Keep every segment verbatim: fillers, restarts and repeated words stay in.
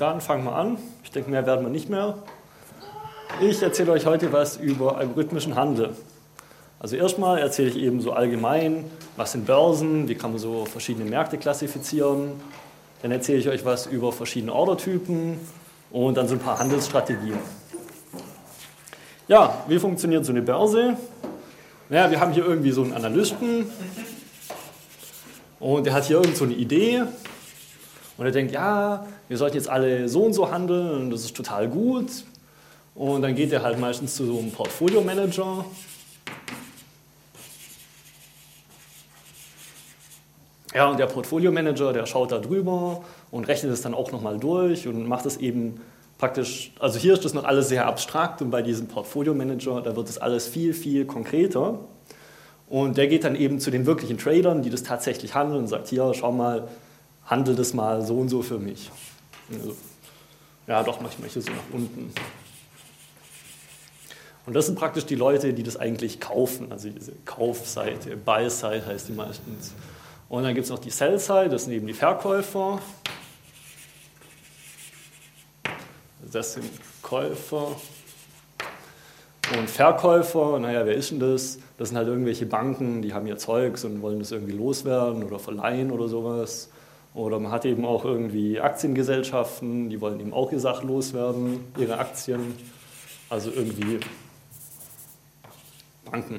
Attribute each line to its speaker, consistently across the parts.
Speaker 1: Dann fangen wir an. Ich denke, mehr werden wir nicht mehr. Ich erzähle euch heute was über algorithmischen Handel. Also erstmal erzähle ich eben so allgemein, was sind Börsen, wie kann man so verschiedene Märkte klassifizieren. Dann erzähle ich euch was über verschiedene Ordertypen und dann so ein paar Handelsstrategien. Ja, wie funktioniert so eine Börse? Naja, wir haben hier irgendwie so einen Analysten und der hat hier irgend so eine Idee und er denkt, ja, wir sollten jetzt alle so und so handeln und das ist total gut. Und dann geht er halt meistens zu so einem Portfolio-Manager. Ja, und der Portfolio-Manager, der schaut da drüber und rechnet es dann auch nochmal durch und macht es eben praktisch, also hier ist das noch alles sehr abstrakt und bei diesem Portfolio-Manager, da wird das alles viel, viel konkreter. Und der geht dann eben zu den wirklichen Tradern, die das tatsächlich handeln und sagt, hier, schau mal, handel das mal so und so für mich. Also, ja, doch, manchmal hier so nach unten. Und das sind praktisch die Leute, die das eigentlich kaufen, also diese Kaufseite, Buy-Side heißt die meistens. Und dann gibt es noch die Sell-Side, das sind eben die Verkäufer. Das sind Käufer. Und Verkäufer, naja, wer ist denn das? Das sind halt irgendwelche Banken, die haben ihr Zeugs und wollen das irgendwie loswerden oder verleihen oder sowas. Oder man hat eben auch irgendwie Aktiengesellschaften, die wollen eben auch ihre Sachen loswerden, ihre Aktien. Also irgendwie Banken.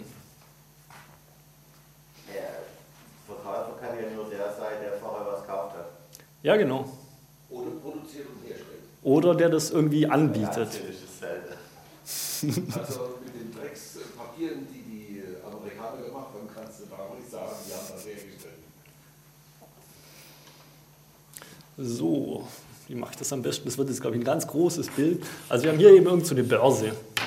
Speaker 2: Der Verkäufer kann ja nur der sein, der vorher was gekauft hat.
Speaker 1: Ja, genau.
Speaker 3: Oder produziert und herstellt.
Speaker 1: Oder der das irgendwie anbietet.
Speaker 3: Also mit den Dreckspapieren, die die Amerikaner gemacht haben, kannst du da nicht sagen, die haben das hergestellt.
Speaker 1: So, wie mache ich das am besten? Das wird jetzt, glaube ich, ein ganz großes Bild. Also wir haben hier eben irgend so eine Börse.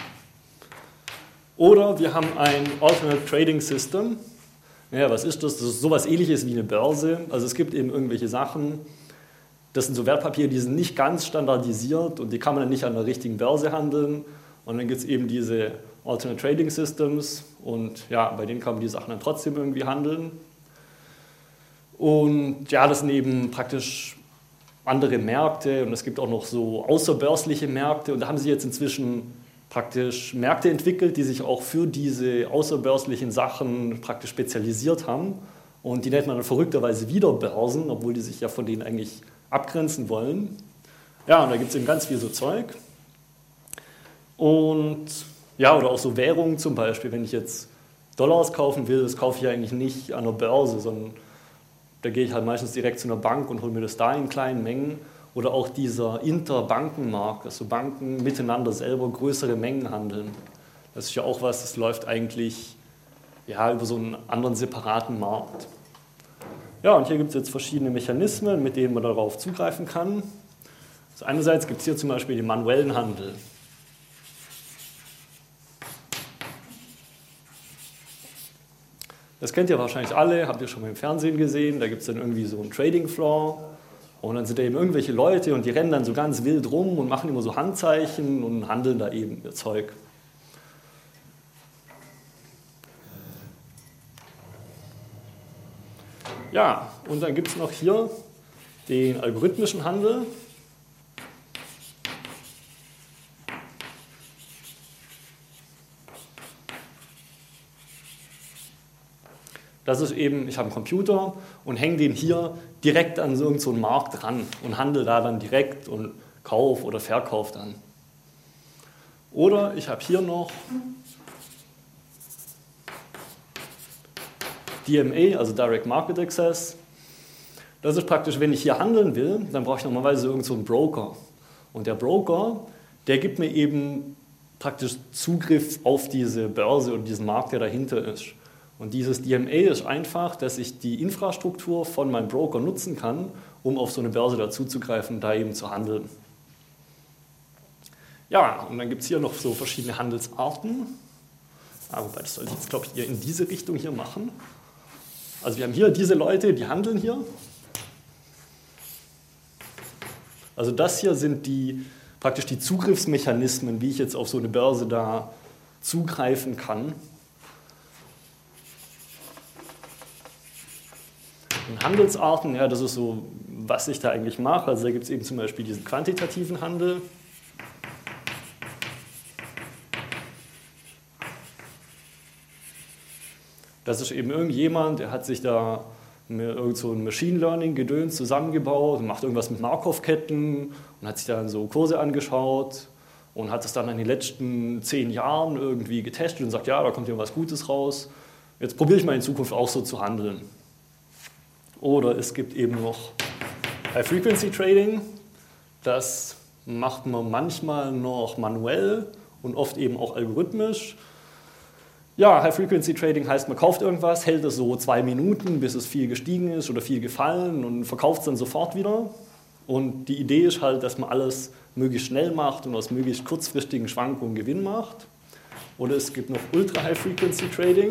Speaker 1: Oder wir haben ein Alternate Trading System. Ja, was ist das? Das ist sowas Ähnliches wie eine Börse. Also es gibt eben irgendwelche Sachen, das sind so Wertpapiere, die sind nicht ganz standardisiert und die kann man dann nicht an der richtigen Börse handeln. Und dann gibt es eben diese Alternate Trading Systems und ja, bei denen kann man die Sachen dann trotzdem irgendwie handeln. Und ja, das sind eben praktisch andere Märkte und es gibt auch noch so außerbörsliche Märkte und da haben sie jetzt inzwischen praktisch Märkte entwickelt, die sich auch für diese außerbörslichen Sachen praktisch spezialisiert haben und die nennt man dann verrückterweise wieder Börsen, obwohl die sich ja von denen eigentlich abgrenzen wollen. Ja, und da gibt es eben ganz viel so Zeug. Und ja, oder auch so Währungen zum Beispiel, wenn ich jetzt Dollars kaufen will, das kaufe ich ja eigentlich nicht an der Börse, sondern da gehe ich halt meistens direkt zu einer Bank und hole mir das da in kleinen Mengen. Oder auch dieser Interbankenmarkt, dass so Banken miteinander selber größere Mengen handeln. Das ist ja auch was, das läuft eigentlich ja, über so einen anderen separaten Markt. Ja, und hier gibt es jetzt verschiedene Mechanismen, mit denen man darauf zugreifen kann. Also einerseits gibt es hier zum Beispiel den manuellen Handel. Das kennt ihr wahrscheinlich alle, habt ihr schon mal im Fernsehen gesehen. Da gibt es dann irgendwie so einen Trading Floor und dann sind da eben irgendwelche Leute und die rennen dann so ganz wild rum und machen immer so Handzeichen und handeln da eben ihr Zeug. Ja, und dann gibt es noch hier den algorithmischen Handel. Das ist eben, ich habe einen Computer und hänge den hier direkt an so irgendeinen Markt ran und handle da dann direkt und kaufe oder verkaufe dann. Oder ich habe hier noch D M A, also Direct Market Access. Das ist praktisch, wenn ich hier handeln will, dann brauche ich normalerweise irgendeinen Broker. Und der Broker, der gibt mir eben praktisch Zugriff auf diese Börse und diesen Markt, der dahinter ist. Und dieses D M A ist einfach, dass ich die Infrastruktur von meinem Broker nutzen kann, um auf so eine Börse dazuzugreifen und da eben zu handeln. Ja, und dann gibt es hier noch so verschiedene Handelsarten. Aber das soll ich jetzt, glaube ich, eher in diese Richtung hier machen. Also wir haben hier diese Leute, die handeln hier. Also das hier sind die, praktisch die Zugriffsmechanismen, wie ich jetzt auf so eine Börse da zugreifen kann. Und Handelsarten, ja, das ist so was ich da eigentlich mache. Also da gibt es eben zum Beispiel diesen quantitativen Handel. Das ist eben irgendjemand, der hat sich da irgend so ein Machine Learning Gedöns zusammengebaut und macht irgendwas mit Markov-Ketten und hat sich dann so Kurse angeschaut und hat es dann in den letzten zehn Jahren irgendwie getestet und sagt, ja, da kommt ja was Gutes raus. Jetzt probiere ich mal in Zukunft auch so zu handeln. Oder es gibt eben noch High-Frequency-Trading. Das macht man manchmal noch manuell und oft eben auch algorithmisch. Ja, High-Frequency-Trading heißt, man kauft irgendwas, hält es so zwei Minuten, bis es viel gestiegen ist oder viel gefallen und verkauft es dann sofort wieder. Und die Idee ist halt, dass man alles möglichst schnell macht und aus möglichst kurzfristigen Schwankungen Gewinn macht. Oder es gibt noch Ultra-High-Frequency-Trading.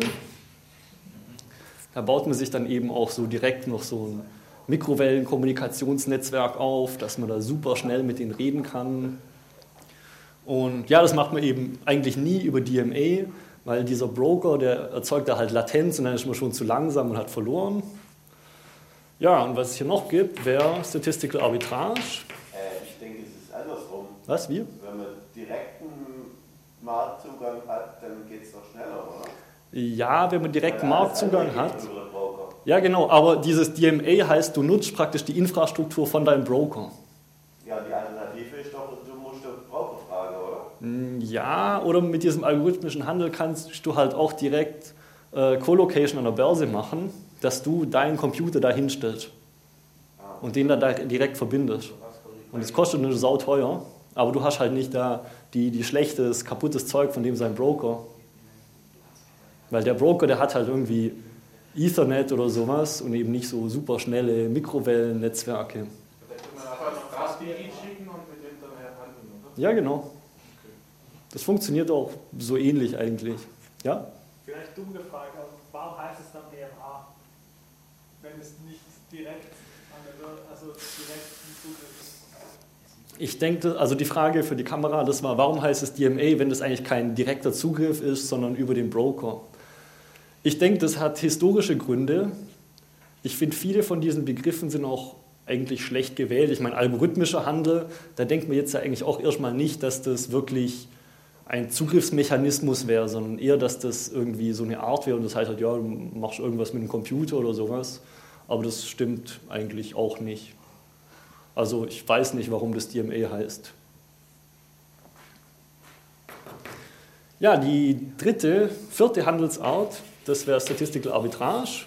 Speaker 1: Da baut man sich dann eben auch so direkt noch so ein Mikrowellen-Kommunikationsnetzwerk auf, dass man da super schnell mit denen reden kann. Und ja, das macht man eben eigentlich nie über D M A, weil dieser Broker, der erzeugt da halt Latenz und dann ist man schon zu langsam und hat verloren. Ja, und was es hier noch gibt, wäre Statistical Arbitrage.
Speaker 2: Äh, ich denke, es ist andersrum.
Speaker 1: Was, wie?
Speaker 2: Wenn man direkten Marktzugang hat, dann geht es doch schneller, oder?
Speaker 1: Ja, wenn man direkten
Speaker 2: Weil
Speaker 1: Marktzugang
Speaker 2: alles
Speaker 1: hat.
Speaker 2: andere geht über den Broker.
Speaker 1: Ja, genau, aber dieses D M A heißt, du nutzt praktisch die Infrastruktur von deinem Broker.
Speaker 2: Ja, die Alternative ist doch, du musst den Broker fragen, oder?
Speaker 1: Ja, oder mit diesem algorithmischen Handel kannst du halt auch direkt äh, Colocation an der Börse machen, dass du deinen Computer da hinstellst und den dann da direkt verbindest. Und das kostet nur sauteuer, aber du hast halt nicht da die, die schlechtes, kaputtes Zeug von dem sein Broker. Weil der Broker, der hat halt irgendwie Ethernet oder sowas und eben nicht so super schnelle Mikrowellennetzwerke.
Speaker 4: Da kann man einfach noch Gas schicken und mit dem dann handeln, oder?
Speaker 1: Ja, genau. Das funktioniert auch so ähnlich eigentlich. Ja?
Speaker 5: Vielleicht dumme Frage, aber warum heißt es dann E M A, wenn es nicht direkt an der Börse, also direkt im Zugriff ist?
Speaker 1: Ich denke, also die Frage für die Kamera, das war, warum heißt es D M A, wenn das eigentlich kein direkter Zugriff ist, sondern über den Broker? Ich denke, das hat historische Gründe. Ich finde, viele von diesen Begriffen sind auch eigentlich schlecht gewählt. Ich meine, algorithmischer Handel, da denkt man jetzt ja eigentlich auch erstmal nicht, dass das wirklich ein Zugriffsmechanismus wäre, sondern eher, dass das irgendwie so eine Art wäre und das heißt halt, ja, du machst irgendwas mit dem Computer oder sowas. Aber das stimmt eigentlich auch nicht. Also ich weiß nicht, warum das D M A heißt. Ja, die dritte, vierte Handelsart, das wäre Statistical Arbitrage.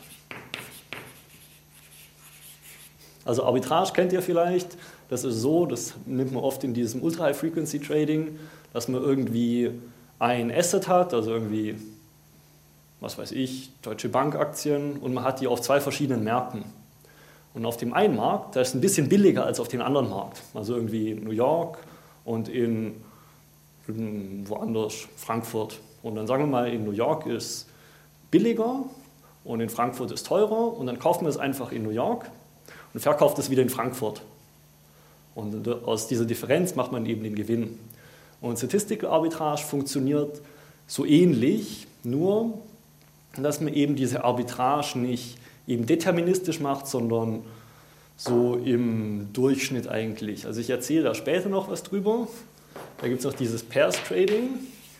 Speaker 1: Also Arbitrage kennt ihr vielleicht. Das ist so, das nimmt man oft in diesem Ultra-High-Frequency-Trading, dass man irgendwie ein Asset hat, also irgendwie, was weiß ich, Deutsche Bank-Aktien und man hat die auf zwei verschiedenen Märkten. Und auf dem einen Markt, da ist es ein bisschen billiger als auf dem anderen Markt. Also irgendwie in New York und in, in woanders, Frankfurt. Und dann sagen wir mal, in New York ist billiger und in Frankfurt ist teurer und dann kauft man es einfach in New York und verkauft es wieder in Frankfurt. Und aus dieser Differenz macht man eben den Gewinn. Und Statistical Arbitrage funktioniert so ähnlich, nur dass man eben diese Arbitrage nicht eben deterministisch macht, sondern so im Durchschnitt eigentlich. Also ich erzähle da später noch was drüber. Da gibt es noch dieses Pairs Trading.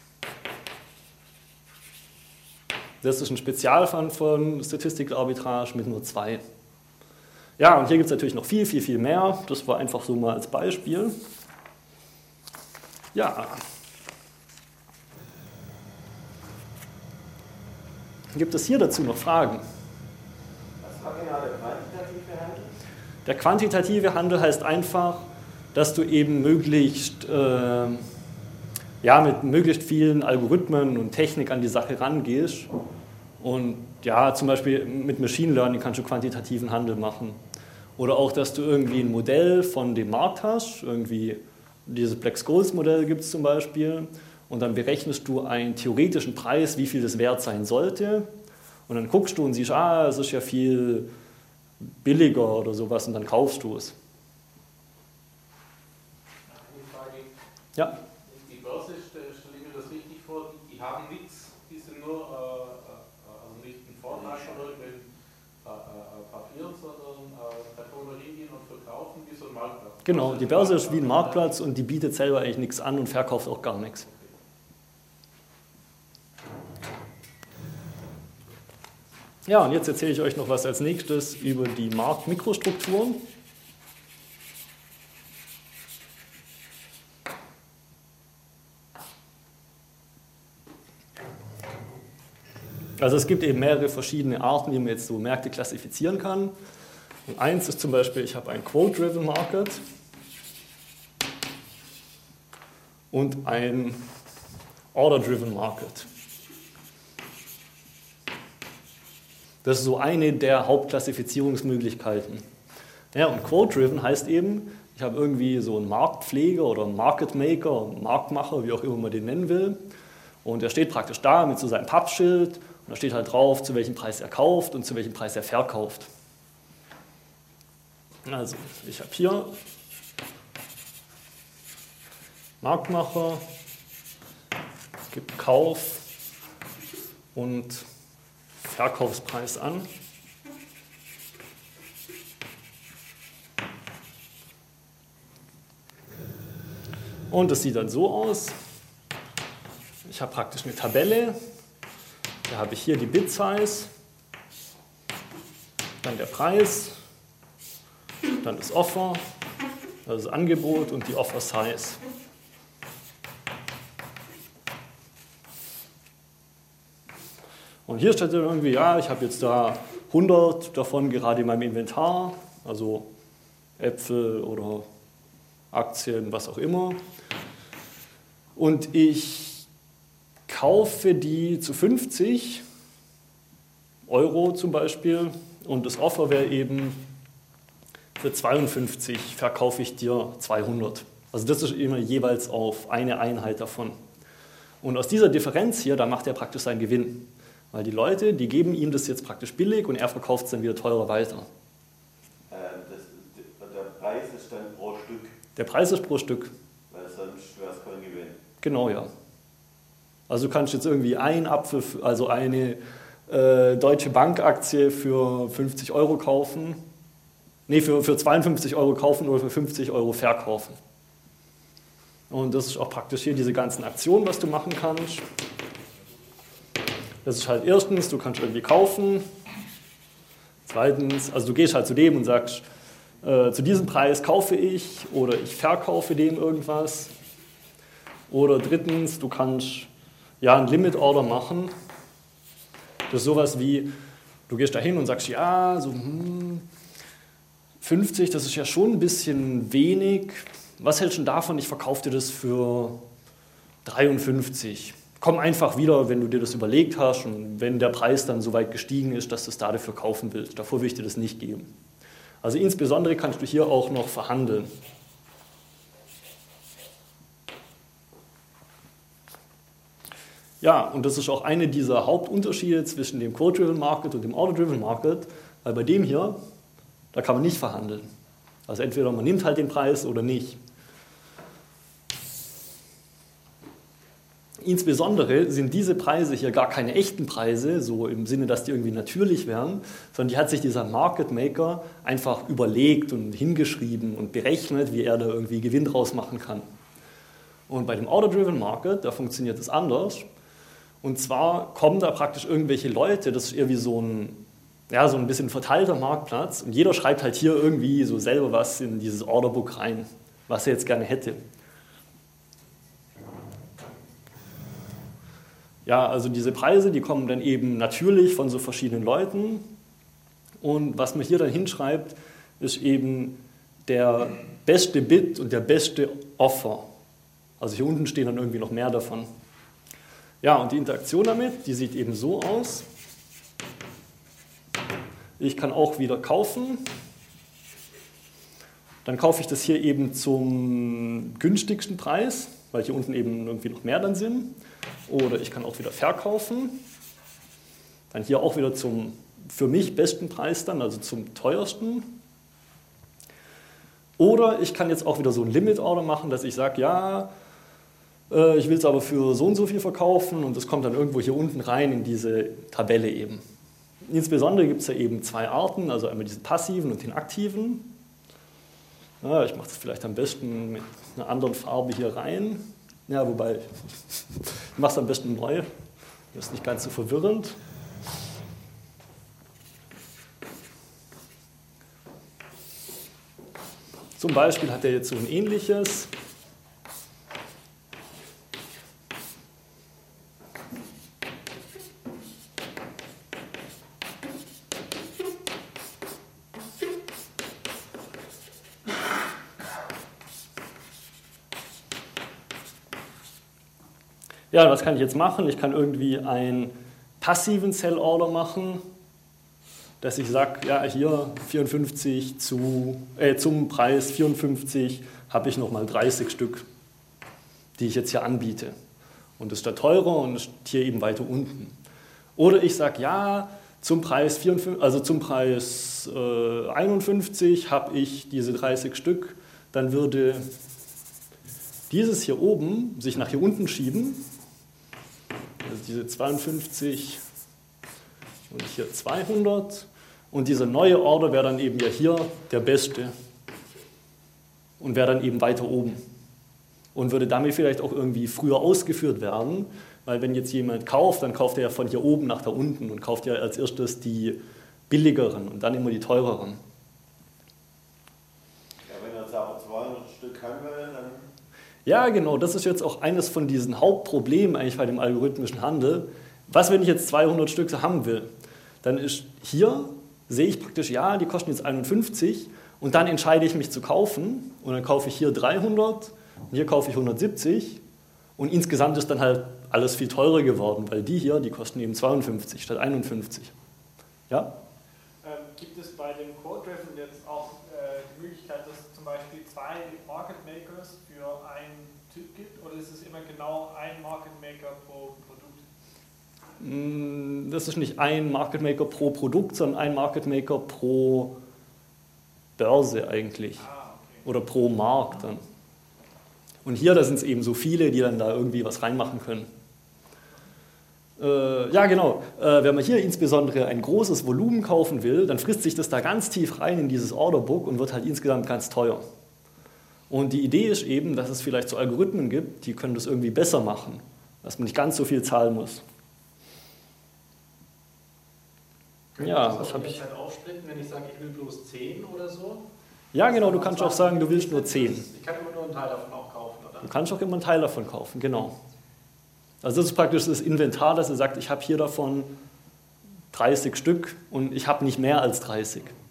Speaker 1: Das ist ein Spezialfall von Statistical Arbitrage mit nur zwei. Ja, und hier gibt es natürlich noch viel, viel, viel mehr. Das war einfach so mal als Beispiel. Ja. Gibt es hier dazu noch Fragen?
Speaker 2: Was war genau der quantitative Handel?
Speaker 1: Der quantitative Handel heißt einfach, dass du eben möglichst, äh, ja, mit möglichst vielen Algorithmen und Technik an die Sache rangehst. Und ja, zum Beispiel mit Machine Learning kannst du quantitativen Handel machen. Oder auch, dass du irgendwie ein Modell von dem Markt hast, irgendwie dieses Black-Scholes-Modell gibt es zum Beispiel, und dann berechnest du einen theoretischen Preis, wie viel das wert sein sollte, und dann guckst du und siehst, ah, es ist ja viel billiger oder sowas, und dann kaufst du es.
Speaker 4: Eine Frage.
Speaker 1: Ja.
Speaker 4: Die Börse, stelle ich mir das richtig vor, die haben nichts, die sind nur, äh, also nicht ein Vortrag oder irgendein Papier, informiert, sondern äh, Kartoner hingehen und verkaufen wie so ein Marktplatz.
Speaker 1: Genau, die Börse ist wie ein Marktplatz und die bietet selber eigentlich nichts an und verkauft auch gar nichts. Ja, und jetzt erzähle ich euch noch was als nächstes über die Marktmikrostrukturen. Also es gibt eben mehrere verschiedene Arten, wie man jetzt so Märkte klassifizieren kann. Und eins ist zum Beispiel, ich habe ein Quote-Driven Market und ein Order-Driven Market. Das ist so eine der Hauptklassifizierungsmöglichkeiten. Ja, und Quote-Driven heißt eben, ich habe irgendwie so einen Marktpfleger oder einen Market Maker, einen Marktmacher, wie auch immer man den nennen will. Und er steht praktisch da mit so seinem Pappschild und da steht halt drauf, zu welchem Preis er kauft und zu welchem Preis er verkauft. Also, ich habe hier Marktmacher, gibt Kauf und Verkaufspreis an. Und das sieht dann so aus. Ich habe praktisch eine Tabelle. Da habe ich hier die Bid Size, dann der Preis, dann das Offer, also das Angebot und die Offer Size. Und hier steht dann irgendwie, ja, ich habe jetzt da hundert davon gerade in meinem Inventar, also Äpfel oder Aktien, was auch immer. Und ich kaufe die zu fünfzig Euro zum Beispiel und das Offer wäre eben für zweiundfünfzig verkaufe ich dir zweihundert. Also das ist immer jeweils auf eine Einheit davon. Und aus dieser Differenz hier, da macht er praktisch seinen Gewinn. Weil die Leute, die geben ihm das jetzt praktisch billig und er verkauft es dann wieder teurer weiter.
Speaker 2: Ähm, das, der Preis ist dann pro Stück.
Speaker 1: Der Preis ist pro Stück.
Speaker 2: Weil sonst wäre es kein Gewinn.
Speaker 1: Genau, ja. Also du kannst jetzt irgendwie einen Apfel, also eine äh, Deutsche Bank-Aktie für fünfzig Euro kaufen. Nee, für, für zweiundfünfzig Euro kaufen oder für fünfzig Euro verkaufen. Und das ist auch praktisch hier diese ganzen Aktionen, was du machen kannst. Das ist halt erstens, du kannst irgendwie kaufen. Zweitens, also du gehst halt zu dem und sagst, äh, zu diesem Preis kaufe ich oder ich verkaufe dem irgendwas. Oder drittens, du kannst ja ein Limit Order machen. Das ist sowas wie, du gehst da hin und sagst, ja, so hm, fünfzig, das ist ja schon ein bisschen wenig. Was hältst du denn davon? Ich verkaufe dir das für dreiundfünfzig. Komm einfach wieder, wenn du dir das überlegt hast und wenn der Preis dann so weit gestiegen ist, dass du es da dafür kaufen willst. Davor will ich dir das nicht geben. Also insbesondere kannst du hier auch noch verhandeln. Ja, und das ist auch eine dieser Hauptunterschiede zwischen dem Quote-Driven Market und dem Order-Driven Market, weil bei dem hier, da kann man nicht verhandeln. Also entweder man nimmt halt den Preis oder nicht. Insbesondere sind diese Preise hier gar keine echten Preise, so im Sinne, dass die irgendwie natürlich wären, sondern die hat sich dieser Market Maker einfach überlegt und hingeschrieben und berechnet, wie er da irgendwie Gewinn draus machen kann. Und bei dem Order-Driven Market, da funktioniert es anders. Und zwar kommen da praktisch irgendwelche Leute, das ist irgendwie so ein, ja, so ein bisschen verteilter Marktplatz und jeder schreibt halt hier irgendwie so selber was in dieses Orderbook rein, was er jetzt gerne hätte. Ja, also diese Preise, die kommen dann eben natürlich von so verschiedenen Leuten und was man hier dann hinschreibt, ist eben der beste Bid und der beste Offer. Also hier unten stehen dann irgendwie noch mehr davon. Ja, und die Interaktion damit, die sieht eben so aus. Ich kann auch wieder kaufen. Dann kaufe ich das hier eben zum günstigsten Preis, weil hier unten eben irgendwie noch mehr dann sind. Oder ich kann auch wieder verkaufen. Dann hier auch wieder zum für mich besten Preis dann, also zum teuersten. Oder ich kann jetzt auch wieder so ein Limit Order machen, dass ich sage, ja, äh, ich will es aber für so und so viel verkaufen und das kommt dann irgendwo hier unten rein in diese Tabelle eben. insbesondere gibt es ja eben zwei Arten, also einmal diesen passiven und den aktiven. Ja, ich mache das vielleicht am besten mit einer anderen Farbe hier rein. Ja, wobei, ich mache es am besten neu, das ist nicht ganz so verwirrend. Zum Beispiel hat er jetzt so ein ähnliches. Ja, was kann ich jetzt machen? Ich kann irgendwie einen passiven Sell Order machen, dass ich sage, ja, hier vierundfünfzig zu, äh, zum Preis vierundfünfzig habe ich nochmal dreißig Stück, die ich jetzt hier anbiete. Und das ist da teurer und ist hier eben weiter unten. Oder ich sage, ja, zum Preis, vierundfünfzig, also zum Preis äh, einundfünfzig habe ich diese dreißig Stück, dann würde dieses hier oben sich nach hier unten schieben. Also diese zweiundfünfzig und hier zweihundert. Und diese neue Order wäre dann eben ja hier der beste und wäre dann eben weiter oben. Und würde damit vielleicht auch irgendwie früher ausgeführt werden, weil wenn jetzt jemand kauft, dann kauft er ja von hier oben nach da unten und kauft ja als erstes die billigeren und dann immer die teureren.
Speaker 2: Ja, wenn er jetzt aber zweihundert Stück haben will, dann...
Speaker 1: Ja, genau, das ist jetzt auch eines von diesen Hauptproblemen eigentlich bei dem algorithmischen Handel. Was, wenn ich jetzt zweihundert Stück haben will? Dann ist hier, sehe ich praktisch, ja, die kosten jetzt einundfünfzig und dann entscheide ich mich zu kaufen und dann kaufe ich hier dreihundert und hier kaufe ich hundertsiebzig und insgesamt ist dann halt alles viel teurer geworden, weil die hier, die kosten eben zweiundfünfzig statt einundfünfzig. Ja?
Speaker 5: Ähm, gibt es bei dem Quote-Driven jetzt auch äh, die Möglichkeit, dass es zum Beispiel zwei Market Makers für einen Typ gibt oder ist es immer genau ein Market Maker pro Produkt?
Speaker 1: Das ist nicht ein Market Maker pro Produkt, sondern ein Market Maker pro Börse eigentlich.
Speaker 5: Ah, okay.
Speaker 1: Oder pro Markt dann. Und hier, da sind es eben so viele, die dann da irgendwie was reinmachen können. Äh, ja, genau. Äh, wenn man hier insbesondere ein großes Volumen kaufen will, dann frisst sich das da ganz tief rein in dieses Orderbook und wird halt insgesamt ganz teuer. Und die Idee ist eben, dass es vielleicht so Algorithmen gibt, die können das irgendwie besser machen, dass man nicht ganz so viel zahlen muss. Ja, was habe ich?
Speaker 4: Halt aufsplitten, wenn ich sage, ich will bloß zehn oder so?
Speaker 1: Ja, genau, du kannst auch sagen, du willst nur zehn.
Speaker 4: Ich kann immer nur einen Teil davon auch kaufen, oder?
Speaker 1: Du kannst auch immer einen Teil davon kaufen, genau. Also das ist praktisch das Inventar, dass er sagt, ich habe hier davon dreißig Stück und ich habe nicht mehr als dreißig.
Speaker 3: Gibt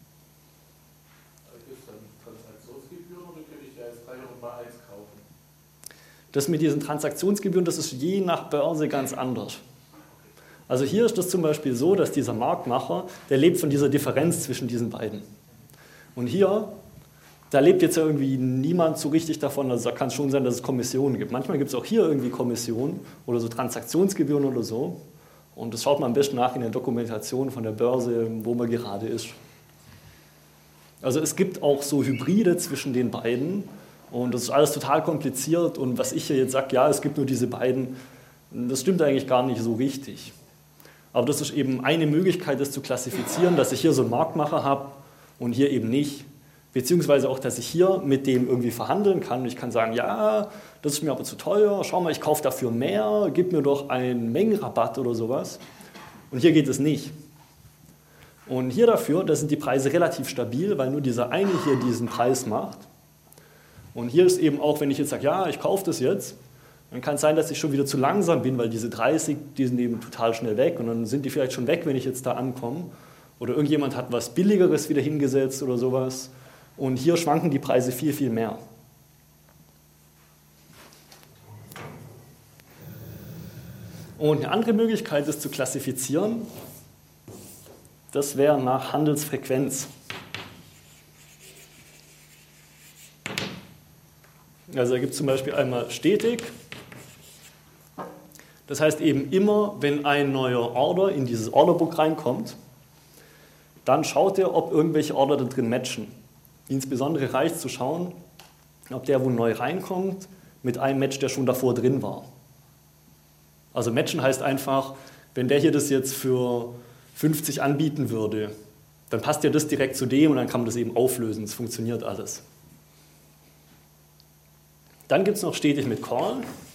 Speaker 3: es dann Transaktionsgebühren oder könnte ich da jetzt dreihundert mal eins kaufen?
Speaker 1: Das mit diesen Transaktionsgebühren, das ist je nach Börse ganz anders. Also hier ist das zum Beispiel so, dass dieser Marktmacher, der lebt von dieser Differenz zwischen diesen beiden. Und hier, da lebt jetzt ja irgendwie niemand so richtig davon, also da kann es schon sein, dass es Kommissionen gibt. Manchmal gibt es auch hier irgendwie Kommissionen oder so Transaktionsgebühren oder so. Und das schaut man am besten nach in der Dokumentation von der Börse, wo man gerade ist. Also es gibt auch so Hybride zwischen den beiden und das ist alles total kompliziert. Und was ich hier jetzt sage, ja, es gibt nur diese beiden, das stimmt eigentlich gar nicht so richtig. Aber das ist eben eine Möglichkeit, das zu klassifizieren, dass ich hier so einen Marktmacher habe und hier eben nicht. Beziehungsweise auch, dass ich hier mit dem irgendwie verhandeln kann. Und ich kann sagen, ja, das ist mir aber zu teuer, schau mal, ich kaufe dafür mehr, gib mir doch einen Mengenrabatt oder sowas. Und hier geht es nicht. Und hier dafür, da sind die Preise relativ stabil, weil nur dieser eine hier diesen Preis macht. Und hier ist eben auch, wenn ich jetzt sage, ja, ich kaufe das jetzt, dann kann es sein, dass ich schon wieder zu langsam bin, weil diese dreißig, die sind eben total schnell weg und dann sind die vielleicht schon weg, wenn ich jetzt da ankomme. Oder irgendjemand hat was Billigeres wieder hingesetzt oder sowas. Und hier schwanken die Preise viel, viel mehr. Und eine andere Möglichkeit, das zu klassifizieren, das wäre nach Handelsfrequenz. Also da gibt es zum Beispiel einmal stetig. Das heißt eben immer, wenn ein neuer Order in dieses Orderbook reinkommt, dann schaut er, ob irgendwelche Order da drin matchen. Insbesondere reicht zu schauen, ob der, wo neu reinkommt, mit einem Match, der schon davor drin war. Also matchen heißt einfach, wenn der hier das jetzt für fünfzig anbieten würde, dann passt ja das direkt zu dem und dann kann man das eben auflösen. Es funktioniert alles. Dann gibt es noch stetig mit Call.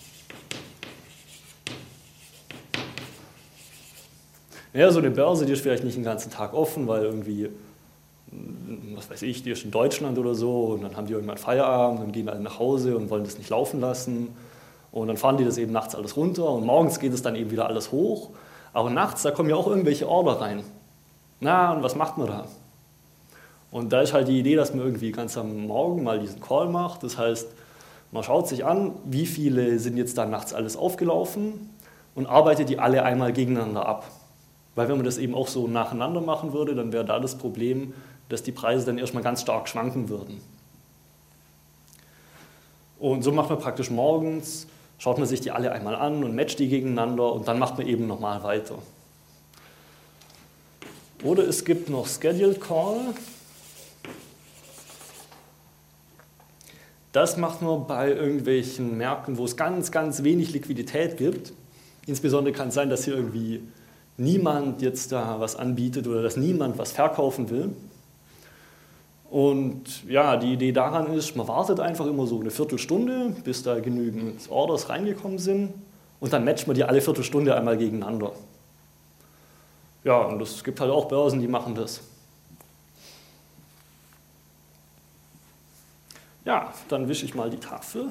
Speaker 1: Ja, so eine Börse, die ist vielleicht nicht den ganzen Tag offen, weil irgendwie, was weiß ich, die ist in Deutschland oder so und dann haben die irgendwann Feierabend, dann gehen alle nach Hause und wollen das nicht laufen lassen und dann fahren die das eben nachts alles runter und morgens geht es dann eben wieder alles hoch, aber nachts, da kommen ja auch irgendwelche Order rein. Na, und was macht man da? Und da ist halt die Idee, dass man irgendwie ganz am Morgen mal diesen Call macht, das heißt, man schaut sich an, wie viele sind jetzt da nachts alles aufgelaufen und arbeitet die alle einmal gegeneinander ab. Weil wenn man das eben auch so nacheinander machen würde, dann wäre da das Problem, dass die Preise dann erstmal ganz stark schwanken würden. Und so macht man praktisch morgens, schaut man sich die alle einmal an und matcht die gegeneinander und dann macht man eben nochmal weiter. Oder es gibt noch Scheduled Call. Das macht man bei irgendwelchen Märkten, wo es ganz, ganz wenig Liquidität gibt. Insbesondere kann es sein, dass hier irgendwie niemand jetzt da was anbietet oder dass niemand was verkaufen will. Und ja, die Idee daran ist, man wartet einfach immer so eine Viertelstunde, bis da genügend Orders reingekommen sind und dann matcht man die alle Viertelstunde einmal gegeneinander. Ja, und es gibt halt auch Börsen, die machen das. Ja, dann wische ich mal die Tafel.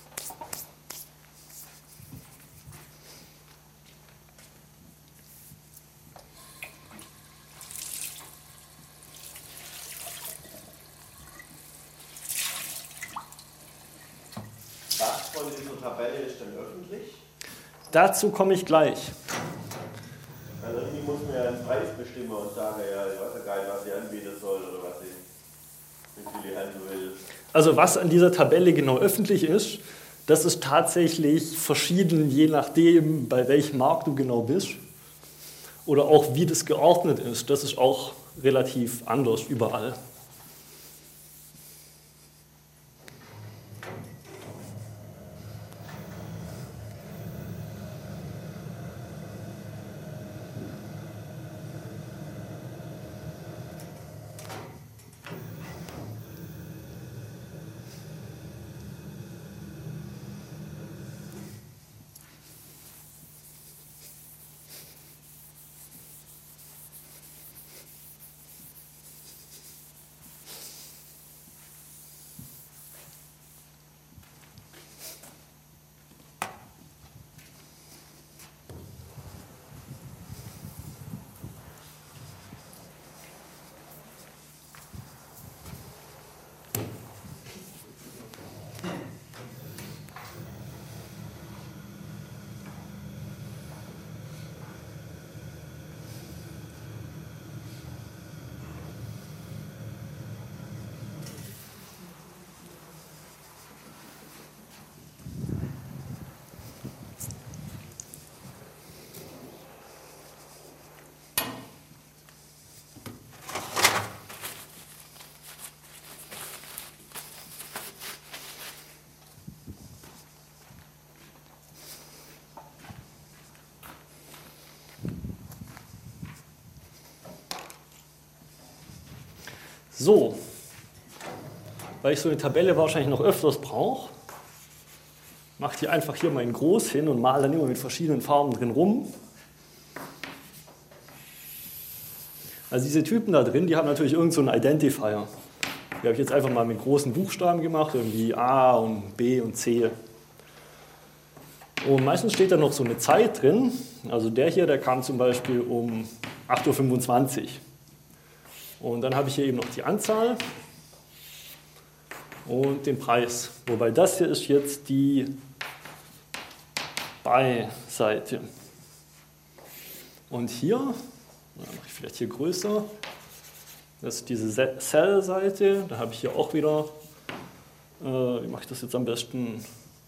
Speaker 2: Was von dieser Tabelle ist denn öffentlich?
Speaker 1: Dazu komme ich gleich.
Speaker 2: Also irgendwie muss man ja einen Preis bestimmen und sagen, ja, ich weiß ja gar nicht, was ich anbieten soll oder was ich, wie viel ich handeln will.
Speaker 1: Also was an dieser Tabelle genau öffentlich ist, das ist tatsächlich verschieden, je nachdem, bei welchem Markt du genau bist. Oder auch wie das geordnet ist, das ist auch relativ anders überall. So, weil ich so eine Tabelle wahrscheinlich noch öfters brauche, mache ich die einfach hier mal in groß hin und male dann immer mit verschiedenen Farben drin rum. Also diese Typen da drin, die haben natürlich irgend so einen Identifier. Die habe ich jetzt einfach mal mit großen Buchstaben gemacht, irgendwie A und B und C. Und meistens steht da noch so eine Zeit drin. Also der hier, der kam zum Beispiel um acht Uhr fünfundzwanzig. Und dann habe ich hier eben noch die Anzahl und den Preis. Wobei das hier ist jetzt die Buy-Seite. Und hier, mache ich vielleicht hier größer, das ist diese Sell-Seite. Da habe ich hier auch wieder, äh, wie mache ich das jetzt am besten,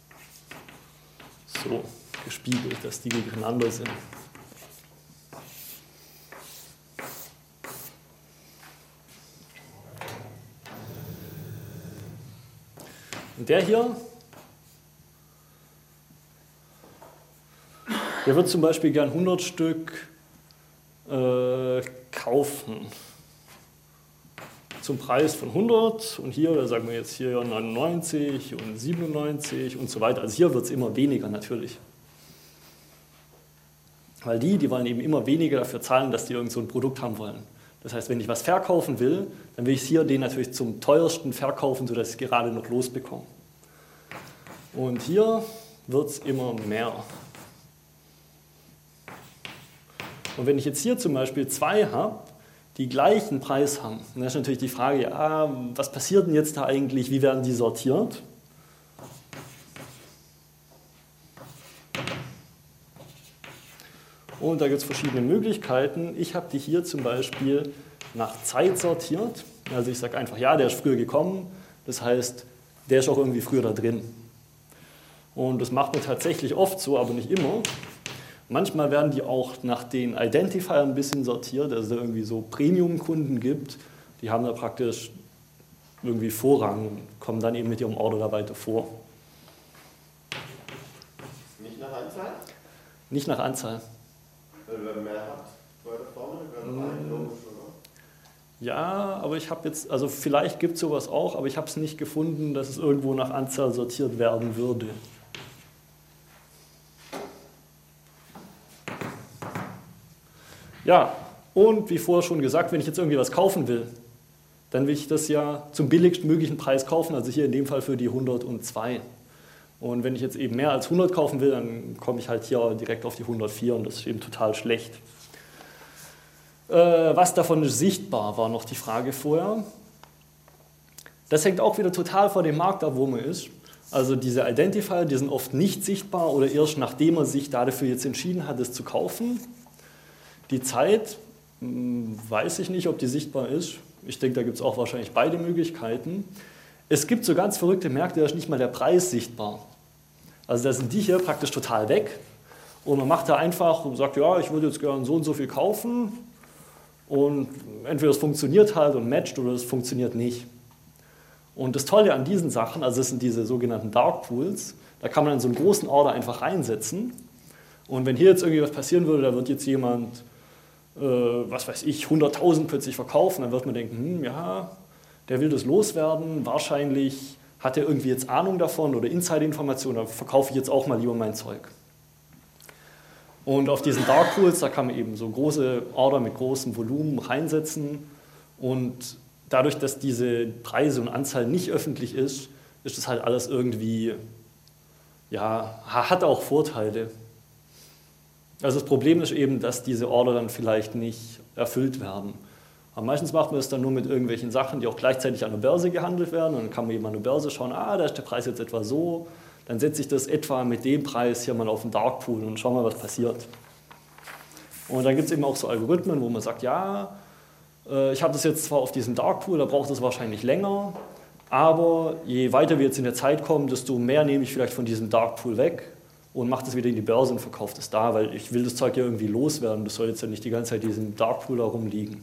Speaker 1: so gespiegelt, dass die gegeneinander sind. Und der hier, der wird zum Beispiel gern hundert Stück äh, kaufen zum Preis von hundert und hier, da sagen wir jetzt hier neunundneunzig und siebenundneunzig und so weiter. Also hier wird es immer weniger natürlich. Weil die, die wollen eben immer weniger dafür zahlen, dass die irgend so ein Produkt haben wollen. Das heißt, wenn ich was verkaufen will, dann will ich es hier den natürlich zum teuersten verkaufen, sodass ich es gerade noch losbekomme. Und hier wird es immer mehr. Und wenn ich jetzt hier zum Beispiel zwei habe, die gleichen Preis haben, dann ist natürlich die Frage, ja, was passiert denn jetzt da eigentlich, wie werden die sortiert? Und da gibt es verschiedene Möglichkeiten. Ich habe die hier zum Beispiel nach Zeit sortiert. Also ich sage einfach, ja, der ist früher gekommen, das heißt, der ist auch irgendwie früher da drin. Und das macht man tatsächlich oft so, aber nicht immer. Manchmal werden die auch nach den Identifiern ein bisschen sortiert, also da irgendwie so Premium-Kunden gibt, die haben da praktisch irgendwie Vorrang und kommen dann eben mit ihrem Order da weiter vor.
Speaker 2: Nicht nach Anzahl?
Speaker 1: Nicht nach Anzahl.
Speaker 2: Weil wer mehr hat, weiter vorne, wäre noch ein logisch, oder?
Speaker 1: Ja, aber ich habe jetzt, also vielleicht gibt es sowas auch, aber ich habe es nicht gefunden, dass es irgendwo nach Anzahl sortiert werden würde. Ja, und wie vorher schon gesagt, wenn ich jetzt irgendwie was kaufen will, dann will ich das ja zum billigstmöglichen Preis kaufen, also hier in dem Fall für die hundertzwei. Und wenn ich jetzt eben mehr als hundert kaufen will, dann komme ich halt hier direkt auf die hundertvier und das ist eben total schlecht. Äh, was davon ist sichtbar, war noch die Frage vorher. Das hängt auch wieder total von dem Markt ab, wo man ist. Also diese Identifier, die sind oft nicht sichtbar oder erst nachdem man sich dafür jetzt entschieden hat, es zu kaufen. Die Zeit, weiß ich nicht, ob die sichtbar ist. Ich denke, da gibt es auch wahrscheinlich beide Möglichkeiten. Es gibt so ganz verrückte Märkte, da ist nicht mal der Preis sichtbar. Also da sind die hier praktisch total weg. Und man macht da einfach und sagt, ja, ich würde jetzt gerne so und so viel kaufen. Und entweder es funktioniert halt und matcht oder es funktioniert nicht. Und das Tolle an diesen Sachen, also das sind diese sogenannten Dark Pools, da kann man dann so einen großen Order einfach reinsetzen. Und wenn hier jetzt irgendwie was passieren würde, da wird jetzt jemand, äh, was weiß ich, hunderttausend plötzlich verkaufen, dann wird man denken, hm, ja, der will das loswerden, wahrscheinlich hat er irgendwie jetzt Ahnung davon oder Insider-Informationen, dann verkaufe ich jetzt auch mal lieber mein Zeug. Und auf diesen Dark Pools, da kann man eben so große Order mit großem Volumen reinsetzen und dadurch, dass diese Preise und Anzahl nicht öffentlich ist, ist das halt alles irgendwie, ja, hat auch Vorteile. Also das Problem ist eben, dass diese Order dann vielleicht nicht erfüllt werden. Aber meistens macht man das dann nur mit irgendwelchen Sachen, die auch gleichzeitig an der Börse gehandelt werden. Und dann kann man eben an der Börse schauen, ah, da ist der Preis jetzt etwa so. Dann setze ich das etwa mit dem Preis hier mal auf den Dark Pool und schau mal, was passiert. Und dann gibt es eben auch so Algorithmen, wo man sagt, ja, ich habe das jetzt zwar auf diesem Dark Pool, da braucht es wahrscheinlich länger, aber je weiter wir jetzt in der Zeit kommen, desto mehr nehme ich vielleicht von diesem Dark Pool weg und mache das wieder in die Börse und verkaufe das da, weil ich will das Zeug ja irgendwie loswerden. Das soll jetzt ja nicht die ganze Zeit in diesem Dark Pool da rumliegen.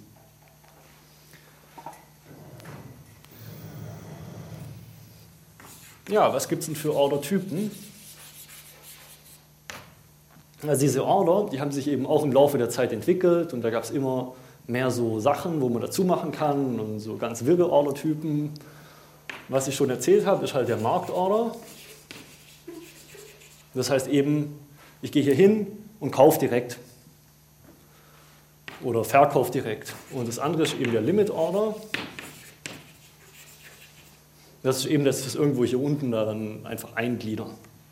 Speaker 1: Ja, was gibt es denn für Order-Typen? Also diese Order, die haben sich eben auch im Laufe der Zeit entwickelt und da gab es immer mehr so Sachen, wo man dazu machen kann und so ganz wirre Order-Typen. Was ich schon erzählt habe, ist halt der Marktorder. Das heißt eben, ich gehe hier hin und kaufe direkt oder verkaufe direkt. Und das andere ist eben der Limit-Order. Das ist eben, dass ich das irgendwo hier unten da dann einfach eingliedern.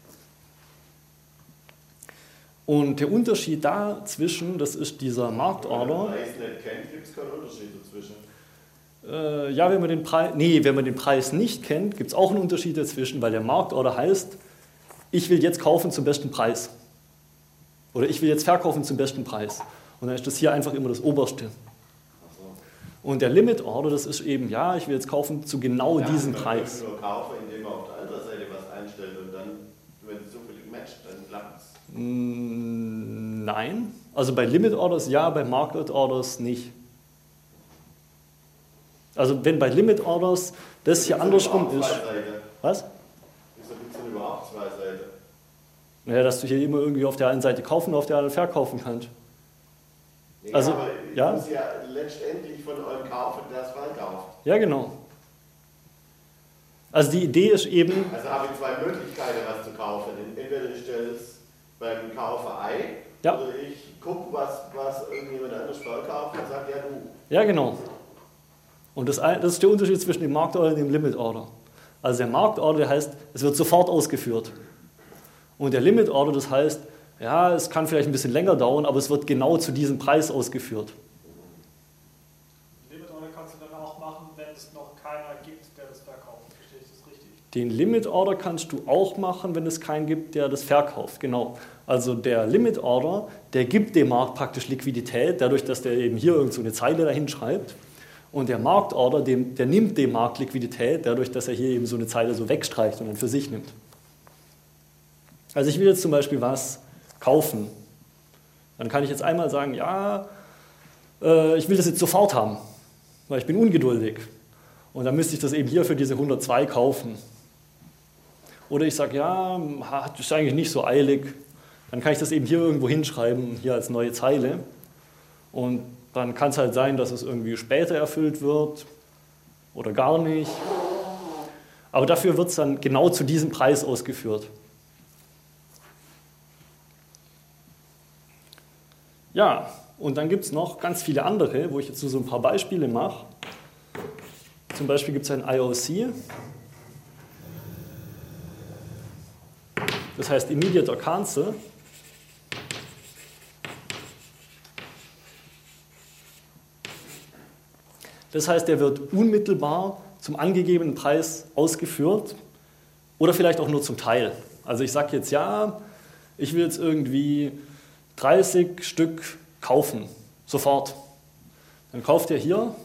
Speaker 1: Und der Unterschied dazwischen, das ist dieser Marktorder.
Speaker 2: Wenn man den Preis nicht kennt, gibt es keinen Unterschied dazwischen.
Speaker 1: Äh, ja, wenn man den Preis, nee, wenn man den Preis nicht kennt, gibt es auch einen Unterschied dazwischen, weil der Marktorder heißt, ich will jetzt kaufen zum besten Preis. Oder ich will jetzt verkaufen zum besten Preis. Und dann ist das hier einfach immer das Oberste. Und der Limit Order, das ist eben, ja, ich will jetzt kaufen zu genau ja, diesem Preis.
Speaker 2: Man kann nur kaufen, indem man auf der anderen Seite was einstellt und dann, wenn es zufällig matcht, dann klappt es.
Speaker 1: Nein, also bei Limit Orders ja, bei Market Orders nicht. Also wenn bei Limit Orders das hier andersrum ist. Was?
Speaker 2: Wieso gibt es denn überhaupt zwei Seiten?
Speaker 1: Naja, dass du hier immer irgendwie auf der einen Seite kaufen und auf der anderen verkaufen kannst.
Speaker 2: Ja,
Speaker 1: Also,
Speaker 2: aber ich
Speaker 1: ja.
Speaker 2: muss ja letztendlich von eurem Kaufen das verkauft.
Speaker 1: Ja, genau. Also die Idee ist eben,
Speaker 2: Also habe ich zwei Möglichkeiten, was zu kaufen. Entweder ich stelle es beim Kaufer ein,
Speaker 1: Ja.
Speaker 2: oder ich gucke, was, was irgendjemand anderes verkauft und sage, ja du.
Speaker 1: ja genau. Und das, ein- das ist der Unterschied zwischen dem Marktorder und dem Limit Order. Also der Marktorder, der heißt, es wird sofort ausgeführt. Und der Limit Order, das heißt, ja, es kann vielleicht ein bisschen länger dauern, aber es wird genau zu diesem Preis ausgeführt.
Speaker 5: Limit Order kannst du dann auch machen, wenn es noch keiner gibt, der das verkauft. Verstehe ich das richtig?
Speaker 1: Den Limit Order kannst du auch machen, wenn es keinen gibt, der das verkauft. Genau. Also der Limit Order, der gibt dem Markt praktisch Liquidität, dadurch, dass der eben hier irgend so eine Zeile dahin schreibt. Und der Marktorder, dem, der nimmt dem Markt Liquidität, dadurch, dass er hier eben so eine Zeile so wegstreicht und dann für sich nimmt. Also ich will jetzt zum Beispiel was kaufen. Dann kann ich jetzt einmal sagen, ja, äh, ich will das jetzt sofort haben, weil ich bin ungeduldig. Und dann müsste ich das eben hier für diese hundertzwei kaufen. Oder ich sage, ja, das ist eigentlich nicht so eilig. Dann kann ich das eben hier irgendwo hinschreiben, hier als neue Zeile. Und dann kann es halt sein, dass es irgendwie später erfüllt wird oder gar nicht. Aber dafür wird es dann genau zu diesem Preis ausgeführt. Ja, und dann gibt es noch ganz viele andere, wo ich jetzt nur so ein paar Beispiele mache. Zum Beispiel gibt es ein I O C. Das heißt Immediate or Cancel. Das heißt, der wird unmittelbar zum angegebenen Preis ausgeführt oder vielleicht auch nur zum Teil. Also ich sage jetzt, ja, ich will jetzt irgendwie dreißig Stück kaufen, sofort. Dann kauft er hier.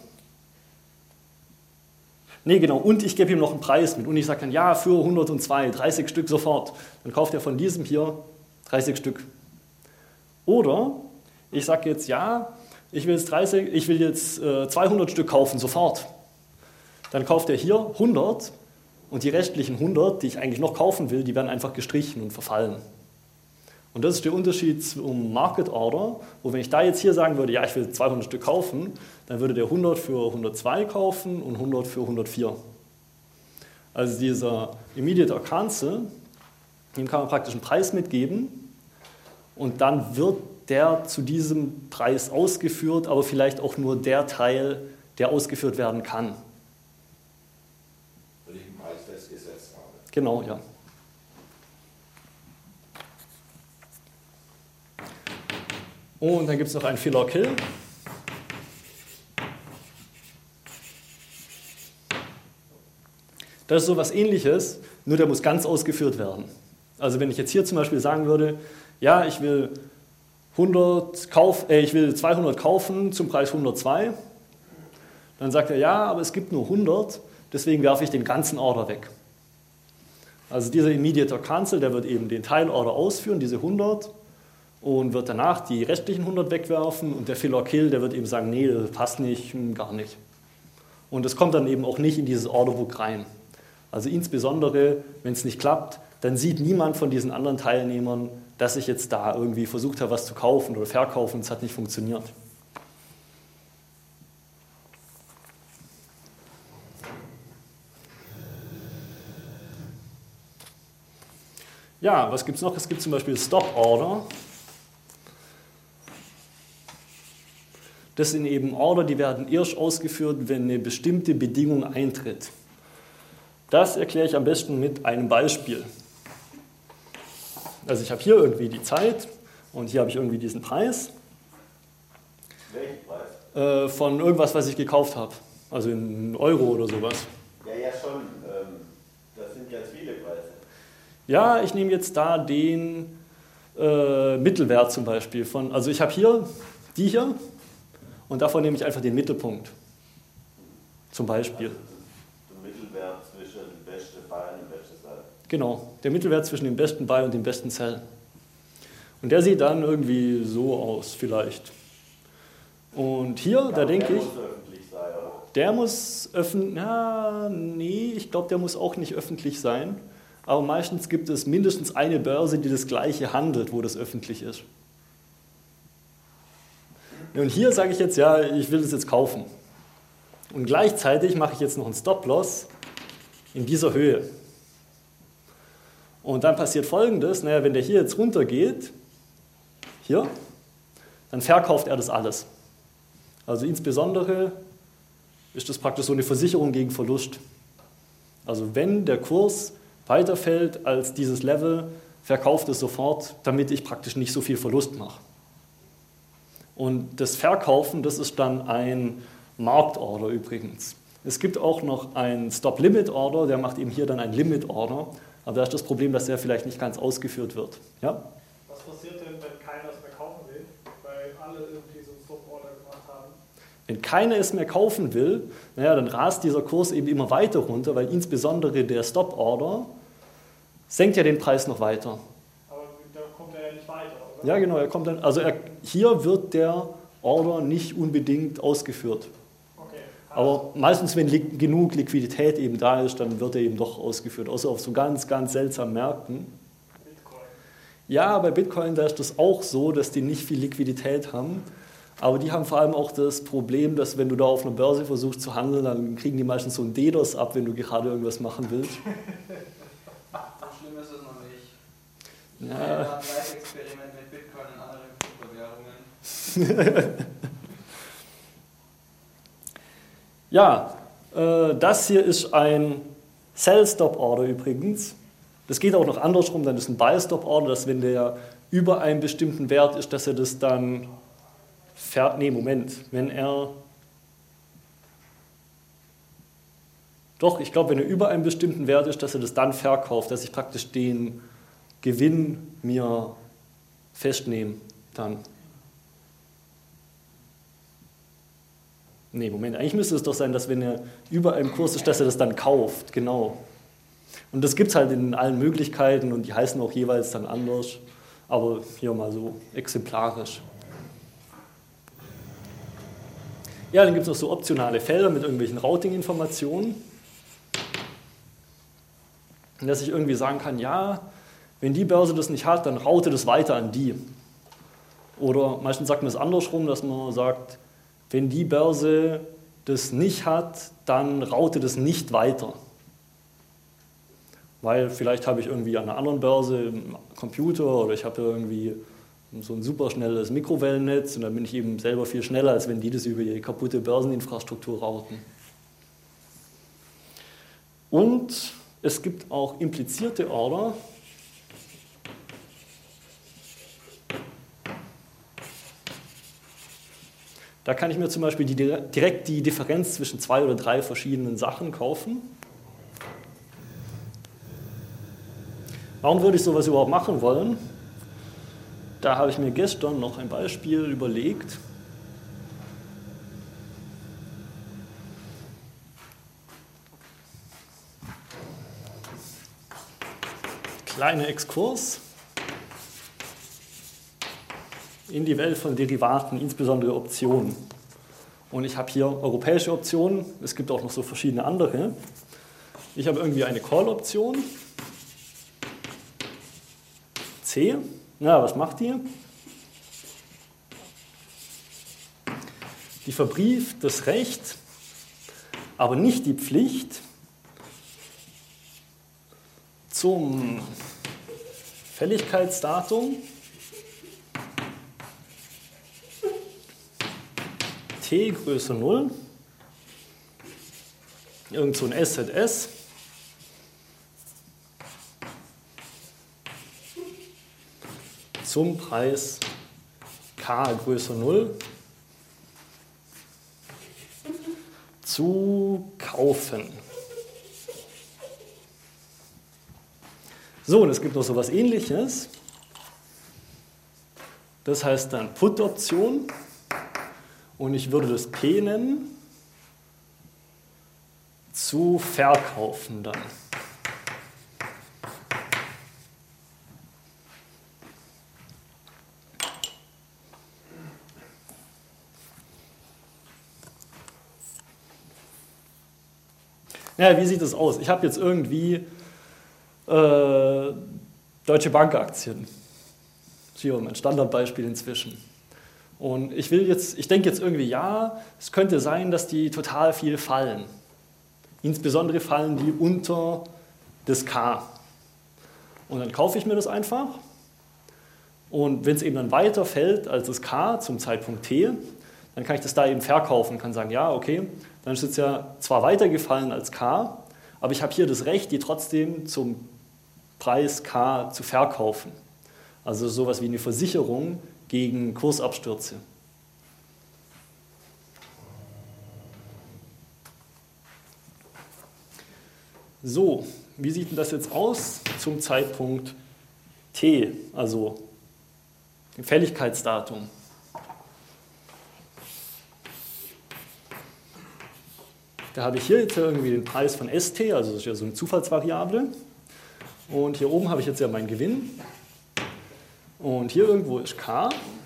Speaker 1: Nee, genau, und ich gebe ihm noch einen Preis mit. Und ich sage dann, ja, für hundertzwei, dreißig Stück sofort. Dann kauft er von diesem hier dreißig Stück. Oder ich sage jetzt, ja, ich will jetzt, dreißig, ich will jetzt äh, zweihundert Stück kaufen, sofort. Dann kauft er hier hundert und die restlichen hundert, die ich eigentlich noch kaufen will, die werden einfach gestrichen und verfallen. Und das ist der Unterschied zum Market Order, wo wenn ich da jetzt hier sagen würde, ja, ich will zweihundert Stück kaufen, dann würde der hundert für hundertzwei kaufen und hundert für hundertvier. Also dieser Immediate or Cancel, dem kann man praktisch einen Preis mitgeben und dann wird der zu diesem Preis ausgeführt, aber vielleicht auch nur der Teil, der ausgeführt werden kann.
Speaker 3: Wenn ich einen Preis festgesetzt habe.
Speaker 1: Genau, ja. Und dann gibt es noch ein Fill or Kill. Das ist so etwas Ähnliches, nur der muss ganz ausgeführt werden. Also wenn ich jetzt hier zum Beispiel sagen würde, ja, ich will, hundert kauf, äh, ich will zweihundert kaufen zum Preis hundertzwei, dann sagt er, ja, aber es gibt nur hundert, deswegen werfe ich den ganzen Order weg. Also dieser Immediate or Cancel, der wird eben den Teilorder ausführen, diese hundert, und wird danach die restlichen hundert wegwerfen und der Fill or Kill, der wird eben sagen, nee, das passt nicht, gar nicht. Und das kommt dann eben auch nicht in dieses Orderbook rein. Also insbesondere, wenn es nicht klappt, dann sieht niemand von diesen anderen Teilnehmern, dass ich jetzt da irgendwie versucht habe, was zu kaufen oder verkaufen und es hat nicht funktioniert. Ja, was gibt es noch? Es gibt zum Beispiel Stop Order. Das sind eben Order, die werden erst ausgeführt, wenn eine bestimmte Bedingung eintritt. Das erkläre ich am besten mit einem Beispiel. Also ich habe hier irgendwie die Zeit und hier habe ich irgendwie diesen Preis.
Speaker 2: Welchen Preis?
Speaker 1: Äh, von irgendwas, was ich gekauft habe. Also in Euro oder sowas.
Speaker 2: Ja, ja schon. Ähm, das sind ganz viele Preise.
Speaker 1: Ja, ich nehme jetzt da den äh, Mittelwert zum Beispiel. Von, also ich habe hier die hier und davon nehme ich einfach den Mittelpunkt. Zum Beispiel.
Speaker 2: Also der Mittelwert zwischen dem besten Buy und dem besten Sell.
Speaker 1: Genau, der Mittelwert zwischen dem besten Buy und dem besten Sell. Und der sieht dann irgendwie so aus vielleicht. Und hier,
Speaker 2: Ja,
Speaker 1: da denke ich,
Speaker 2: muss öffentlich sein, oder?
Speaker 1: der muss öffentlich, ja, nee, ich glaube, der muss auch nicht öffentlich sein. Aber meistens gibt es mindestens eine Börse, die das Gleiche handelt, wo das öffentlich ist. Und hier sage ich jetzt, ja, ich will das jetzt kaufen. Und gleichzeitig mache ich jetzt noch einen Stop-Loss in dieser Höhe. Und dann passiert Folgendes, naja, wenn der hier jetzt runter geht, hier, dann verkauft er das alles. Also insbesondere ist das praktisch so eine Versicherung gegen Verlust. Also wenn der Kurs weiterfällt als dieses Level, verkauft es sofort, damit ich praktisch nicht so viel Verlust mache. Und das Verkaufen, das ist dann ein Marktorder übrigens. Es gibt auch noch einen Stop-Limit-Order, der macht eben hier dann ein Limit-Order. Aber da ist das Problem, dass der vielleicht nicht ganz ausgeführt wird. Ja?
Speaker 5: Was passiert denn, wenn keiner es mehr kaufen will, weil alle irgendwie so einen Stop-Order gemacht haben?
Speaker 1: Wenn keiner es mehr kaufen will, naja, dann rast dieser Kurs eben immer weiter runter, weil insbesondere der Stop-Order senkt ja den Preis noch weiter.
Speaker 5: Aber da kommt er ja nicht weiter, oder?
Speaker 1: Ja, genau, er kommt dann, also er, hier wird der Order nicht unbedingt ausgeführt.
Speaker 5: Okay.
Speaker 1: Aber meistens, wenn li- genug Liquidität eben da ist, dann wird er eben doch ausgeführt, außer auf so ganz, ganz seltsamen Märkten.
Speaker 5: Bitcoin.
Speaker 1: Ja, bei Bitcoin, da ist das auch so, dass die nicht viel Liquidität haben. Aber die haben vor allem auch das Problem, dass wenn du da auf einer Börse versuchst zu handeln, dann kriegen die meistens so ein DDoS ab, wenn du gerade irgendwas machen willst.
Speaker 6: So schlimm ist es noch nicht. Ich
Speaker 1: Ja.
Speaker 6: mache ein Live-Experiment mit Bitcoin und anderen Kryptowährungen.
Speaker 1: Ja, äh, das hier ist ein Sell-Stop-Order übrigens. Das geht auch noch andersrum, dann ist ein Buy-Stop-Order, dass wenn der über einem bestimmten Wert ist, dass er das dann... Ver nee, Moment, wenn er... Doch, ich glaube, wenn er über einem bestimmten Wert ist, dass er das dann verkauft, dass ich praktisch den Gewinn mir festnehme dann. Nee, Moment, eigentlich müsste es doch sein, dass wenn er über einem Kurs ist, dass er das dann kauft, genau. Und das gibt es halt in allen Möglichkeiten und die heißen auch jeweils dann anders, aber hier mal so exemplarisch. Ja, dann gibt es noch so optionale Felder mit irgendwelchen Routing-Informationen. Dass ich irgendwie sagen kann, ja, wenn die Börse das nicht hat, dann route das weiter an die. Oder meistens sagt man es andersrum, dass man sagt, wenn die Börse das nicht hat, dann route das nicht weiter. Weil vielleicht habe ich irgendwie an einer anderen Börse einen Computer oder ich habe irgendwie so ein super schnelles Mikrowellennetz und dann bin ich eben selber viel schneller, als wenn die das über ihre kaputte Börseninfrastruktur routen. Und es gibt auch implizierte Order. Da kann ich mir zum Beispiel die, direkt die Differenz zwischen zwei oder drei verschiedenen Sachen kaufen. Warum würde ich sowas überhaupt machen wollen? Da habe ich mir gestern noch ein Beispiel überlegt. Kleiner Exkurs in die Welt von Derivaten, insbesondere Optionen. Und ich habe hier europäische Optionen, es gibt auch noch so verschiedene andere. Ich habe irgendwie eine Call-Option, C. Na, was macht die? Die verbrieft das Recht, aber nicht die Pflicht, zum Fälligkeitsdatum t größer null, irgend so ein S Z S, zum Preis k größer null zu kaufen. So, und es gibt noch so etwas Ähnliches. Das heißt dann Put-Option. Und ich würde das P nennen. Zu verkaufen dann. Ja, wie sieht das aus? Ich habe jetzt irgendwie äh, Deutsche Bank Aktien. Das ist hier mein Standardbeispiel inzwischen. Und ich will jetzt, ich denke jetzt irgendwie, ja, es könnte sein, dass die total viel fallen. Insbesondere fallen die unter das K. Und dann kaufe ich mir das einfach. Und wenn es eben dann weiter fällt als das K zum Zeitpunkt T, dann kann ich das da eben verkaufen. Kann sagen, ja, okay, dann ist es ja zwar weiter gefallen als K, aber ich habe hier das Recht, die trotzdem zum Preis K zu verkaufen. Also sowas wie eine Versicherung gegen Kursabstürze. So, wie sieht denn das jetzt aus zum Zeitpunkt T, also dem Fälligkeitsdatum? Da habe ich hier jetzt irgendwie den Preis von S T, also das ist ja so eine Zufallsvariable. Und hier oben habe ich jetzt ja meinen Gewinn. Und hier irgendwo ist K.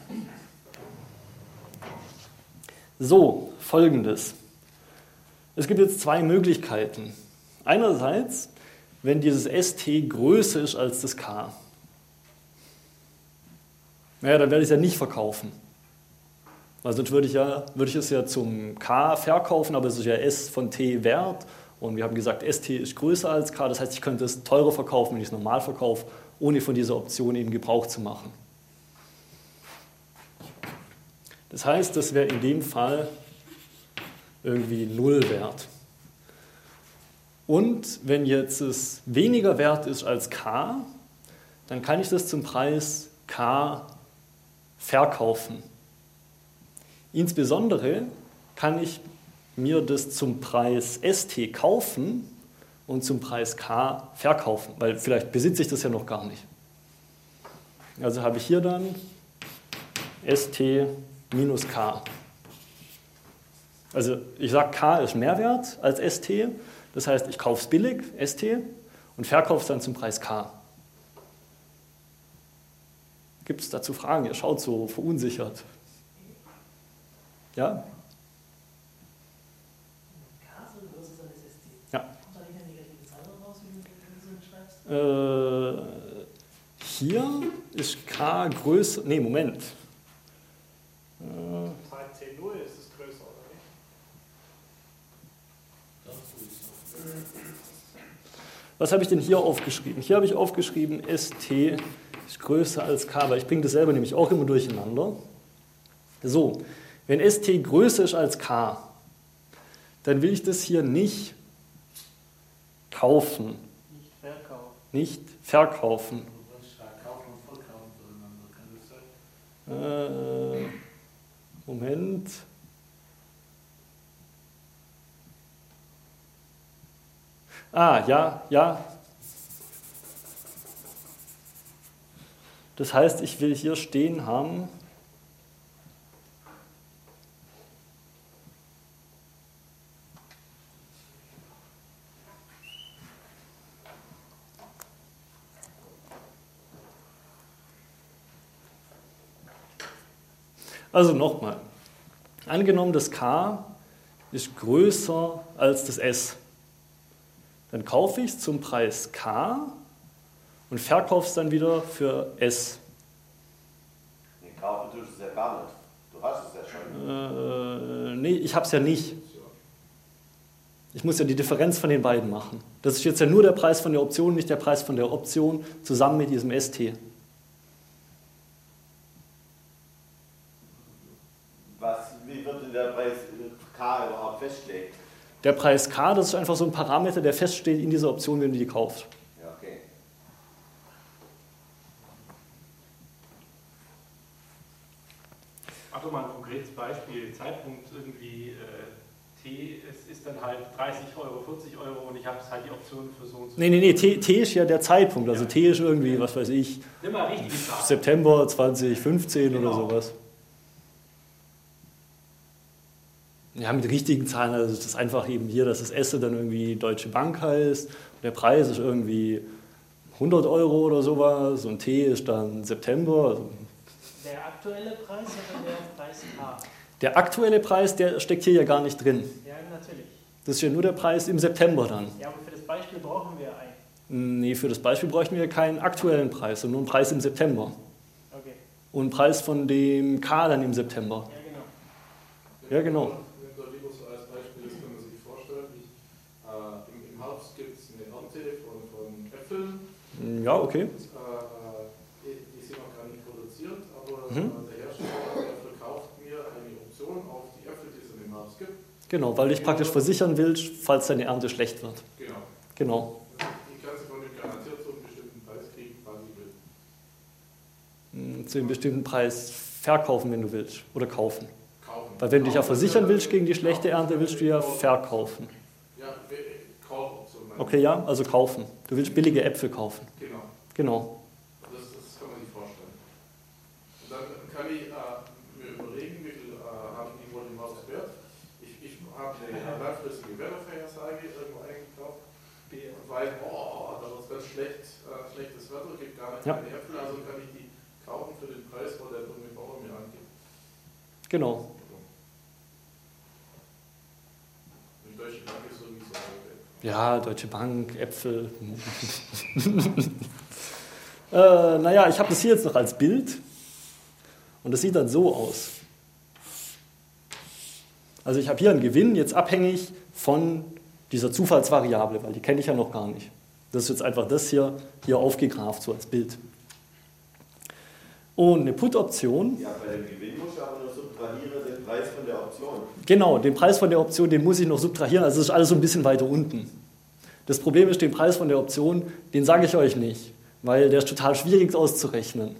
Speaker 1: So, Folgendes. Es gibt jetzt zwei Möglichkeiten. Einerseits, wenn dieses S T größer ist als das K. Naja, dann werde ich es ja nicht verkaufen. Weil sonst würde ich, ja, würde ich es ja zum K verkaufen, aber es ist ja S von T wert. Und wir haben gesagt, S T ist größer als K. Das heißt, ich könnte es teurer verkaufen, wenn ich es normal verkaufe, ohne von dieser Option eben Gebrauch zu machen. Das heißt, das wäre in dem Fall irgendwie null wert. Und wenn jetzt es weniger wert ist als K, dann kann ich das zum Preis K verkaufen. Insbesondere kann ich mir das zum Preis S T kaufen und zum Preis K verkaufen, weil vielleicht besitze ich das ja noch gar nicht. Also habe ich hier dann S T minus K. Also ich sage, K ist mehr wert als S T, das heißt, ich kaufe es billig, S T, und verkaufe es dann zum Preis K. Gibt es dazu Fragen? Ihr schaut so verunsichert. Ja? Ja. Äh, hier ist K größer. Nee, Moment. Äh,
Speaker 5: Seit T null ist es größer, oder nicht?
Speaker 1: Was habe ich denn hier aufgeschrieben? Hier habe ich aufgeschrieben, S T ist größer als K, weil ich bringe das selber nämlich auch immer durcheinander. So, wenn S T größer ist als K, dann will ich das hier nicht kaufen.
Speaker 5: Nicht verkaufen.
Speaker 1: Nicht verkaufen.
Speaker 6: Du willst ja kaufen und verkaufen zueinander, kann das sein?
Speaker 1: Äh, Moment. Ah, ja, ja. Das heißt, ich will hier stehen haben, also nochmal, angenommen das K ist größer als das S, dann kaufe ich es zum Preis K und verkaufe es dann wieder für S.
Speaker 2: Nee, kaufen tust du es ja gar nicht. Du hast es ja schon.
Speaker 1: Äh, nee, ich habe es ja nicht. Ich muss ja die Differenz von den beiden machen. Das ist jetzt ja nur der Preis von der Option, nicht der Preis von der Option, zusammen mit diesem S T.
Speaker 2: Was, wie wird denn der Preis K überhaupt festgelegt?
Speaker 1: Der Preis K, das ist einfach so ein Parameter, der feststeht in dieser Option, wenn du die kaufst.
Speaker 2: Ja, okay.
Speaker 4: Mach doch mal ein konkretes Beispiel. Zeitpunkt irgendwie äh, T ist, ist dann halt dreißig Euro, vierzig Euro und ich habe halt die Option für so und so.
Speaker 1: Nee, nee, nee, T, T ist ja der Zeitpunkt. Also T ist irgendwie, was weiß ich,
Speaker 4: Nimm mal richtige Zahlen.
Speaker 1: September zwanzig fünfzehn
Speaker 4: Genau.
Speaker 1: oder sowas. Ja, mit richtigen Zahlen, also das ist einfach eben hier, dass das S dann irgendwie Deutsche Bank heißt. Der Preis ist irgendwie hundert Euro oder sowas und T ist dann September. Also
Speaker 5: Der aktuelle Preis oder der Preis K?
Speaker 1: der aktuelle Preis, der steckt hier ja gar nicht drin.
Speaker 5: Ja, natürlich.
Speaker 1: Das ist ja nur der Preis im September dann.
Speaker 5: Ja, aber für das Beispiel brauchen wir einen.
Speaker 1: Nee, für das Beispiel bräuchten wir keinen aktuellen Preis, sondern nur einen Preis im September.
Speaker 5: Okay.
Speaker 1: und Preis von dem K dann im September. Ja, genau.
Speaker 3: Wenn der lieber so als Beispiel, das kann man sich vorstellen, ich, äh, im, im Herbst gibt es eine Ernte von, von Äpfeln.
Speaker 1: Ja, okay.
Speaker 3: Und, äh, die, die sind noch gar nicht produziert, aber
Speaker 1: Mhm.
Speaker 3: äh, der Hersteller der verkauft mir eine Option auf die Äpfel, die es im Herbst gibt.
Speaker 1: Genau, weil dich praktisch versichern willst, falls deine Ernte schlecht wird.
Speaker 3: Genau.
Speaker 1: Genau.
Speaker 3: Die kannst du von dem garantiert zu einem bestimmten Preis kriegen, wann ich will.
Speaker 1: Hm, Zu einem bestimmten Preis verkaufen, wenn du willst. Oder kaufen.
Speaker 3: Kaufen.
Speaker 1: Weil wenn du dich ja versichern willst gegen die schlechte Ernte, willst du ja verkaufen.
Speaker 3: Ja, Kaufoption.
Speaker 1: Okay, ja, also kaufen. Du willst billige Äpfel kaufen.
Speaker 3: Genau.
Speaker 1: Genau.
Speaker 3: Das, das kann man sich vorstellen. Und dann kann ich äh, mir überlegen, wie viel äh, haben die wohl im Haus wert. Ich, ich habe eine langfristige Wettervorhersage irgendwo eingekauft und weiß, oh, da wird es ganz schlecht, äh, schlechtes Wetter, gibt gar nicht
Speaker 1: Ja.
Speaker 3: keine Äpfel, also kann ich die kaufen für den Preis, wo der dumme Bauer mir angibt.
Speaker 1: Genau.
Speaker 3: Und die Deutsche Bank ist sowieso alt.
Speaker 1: Ja, Deutsche Bank, Äpfel. äh, naja, ich habe das hier jetzt noch als Bild. Und das sieht dann so aus. Also ich habe hier einen Gewinn, jetzt abhängig von dieser Zufallsvariable, weil die kenne ich ja noch gar nicht. Das ist jetzt einfach das hier, hier aufgegraft, so als Bild. Und eine Put-Option.
Speaker 2: Ja, bei dem Gewinn muss ich aber nur subtrahieren den Preis von der Option.
Speaker 1: Genau, den Preis von der Option, den muss ich noch subtrahieren, also das ist alles so ein bisschen weiter unten. Das Problem ist, den Preis von der Option, den sage ich euch nicht, weil der ist total schwierig auszurechnen.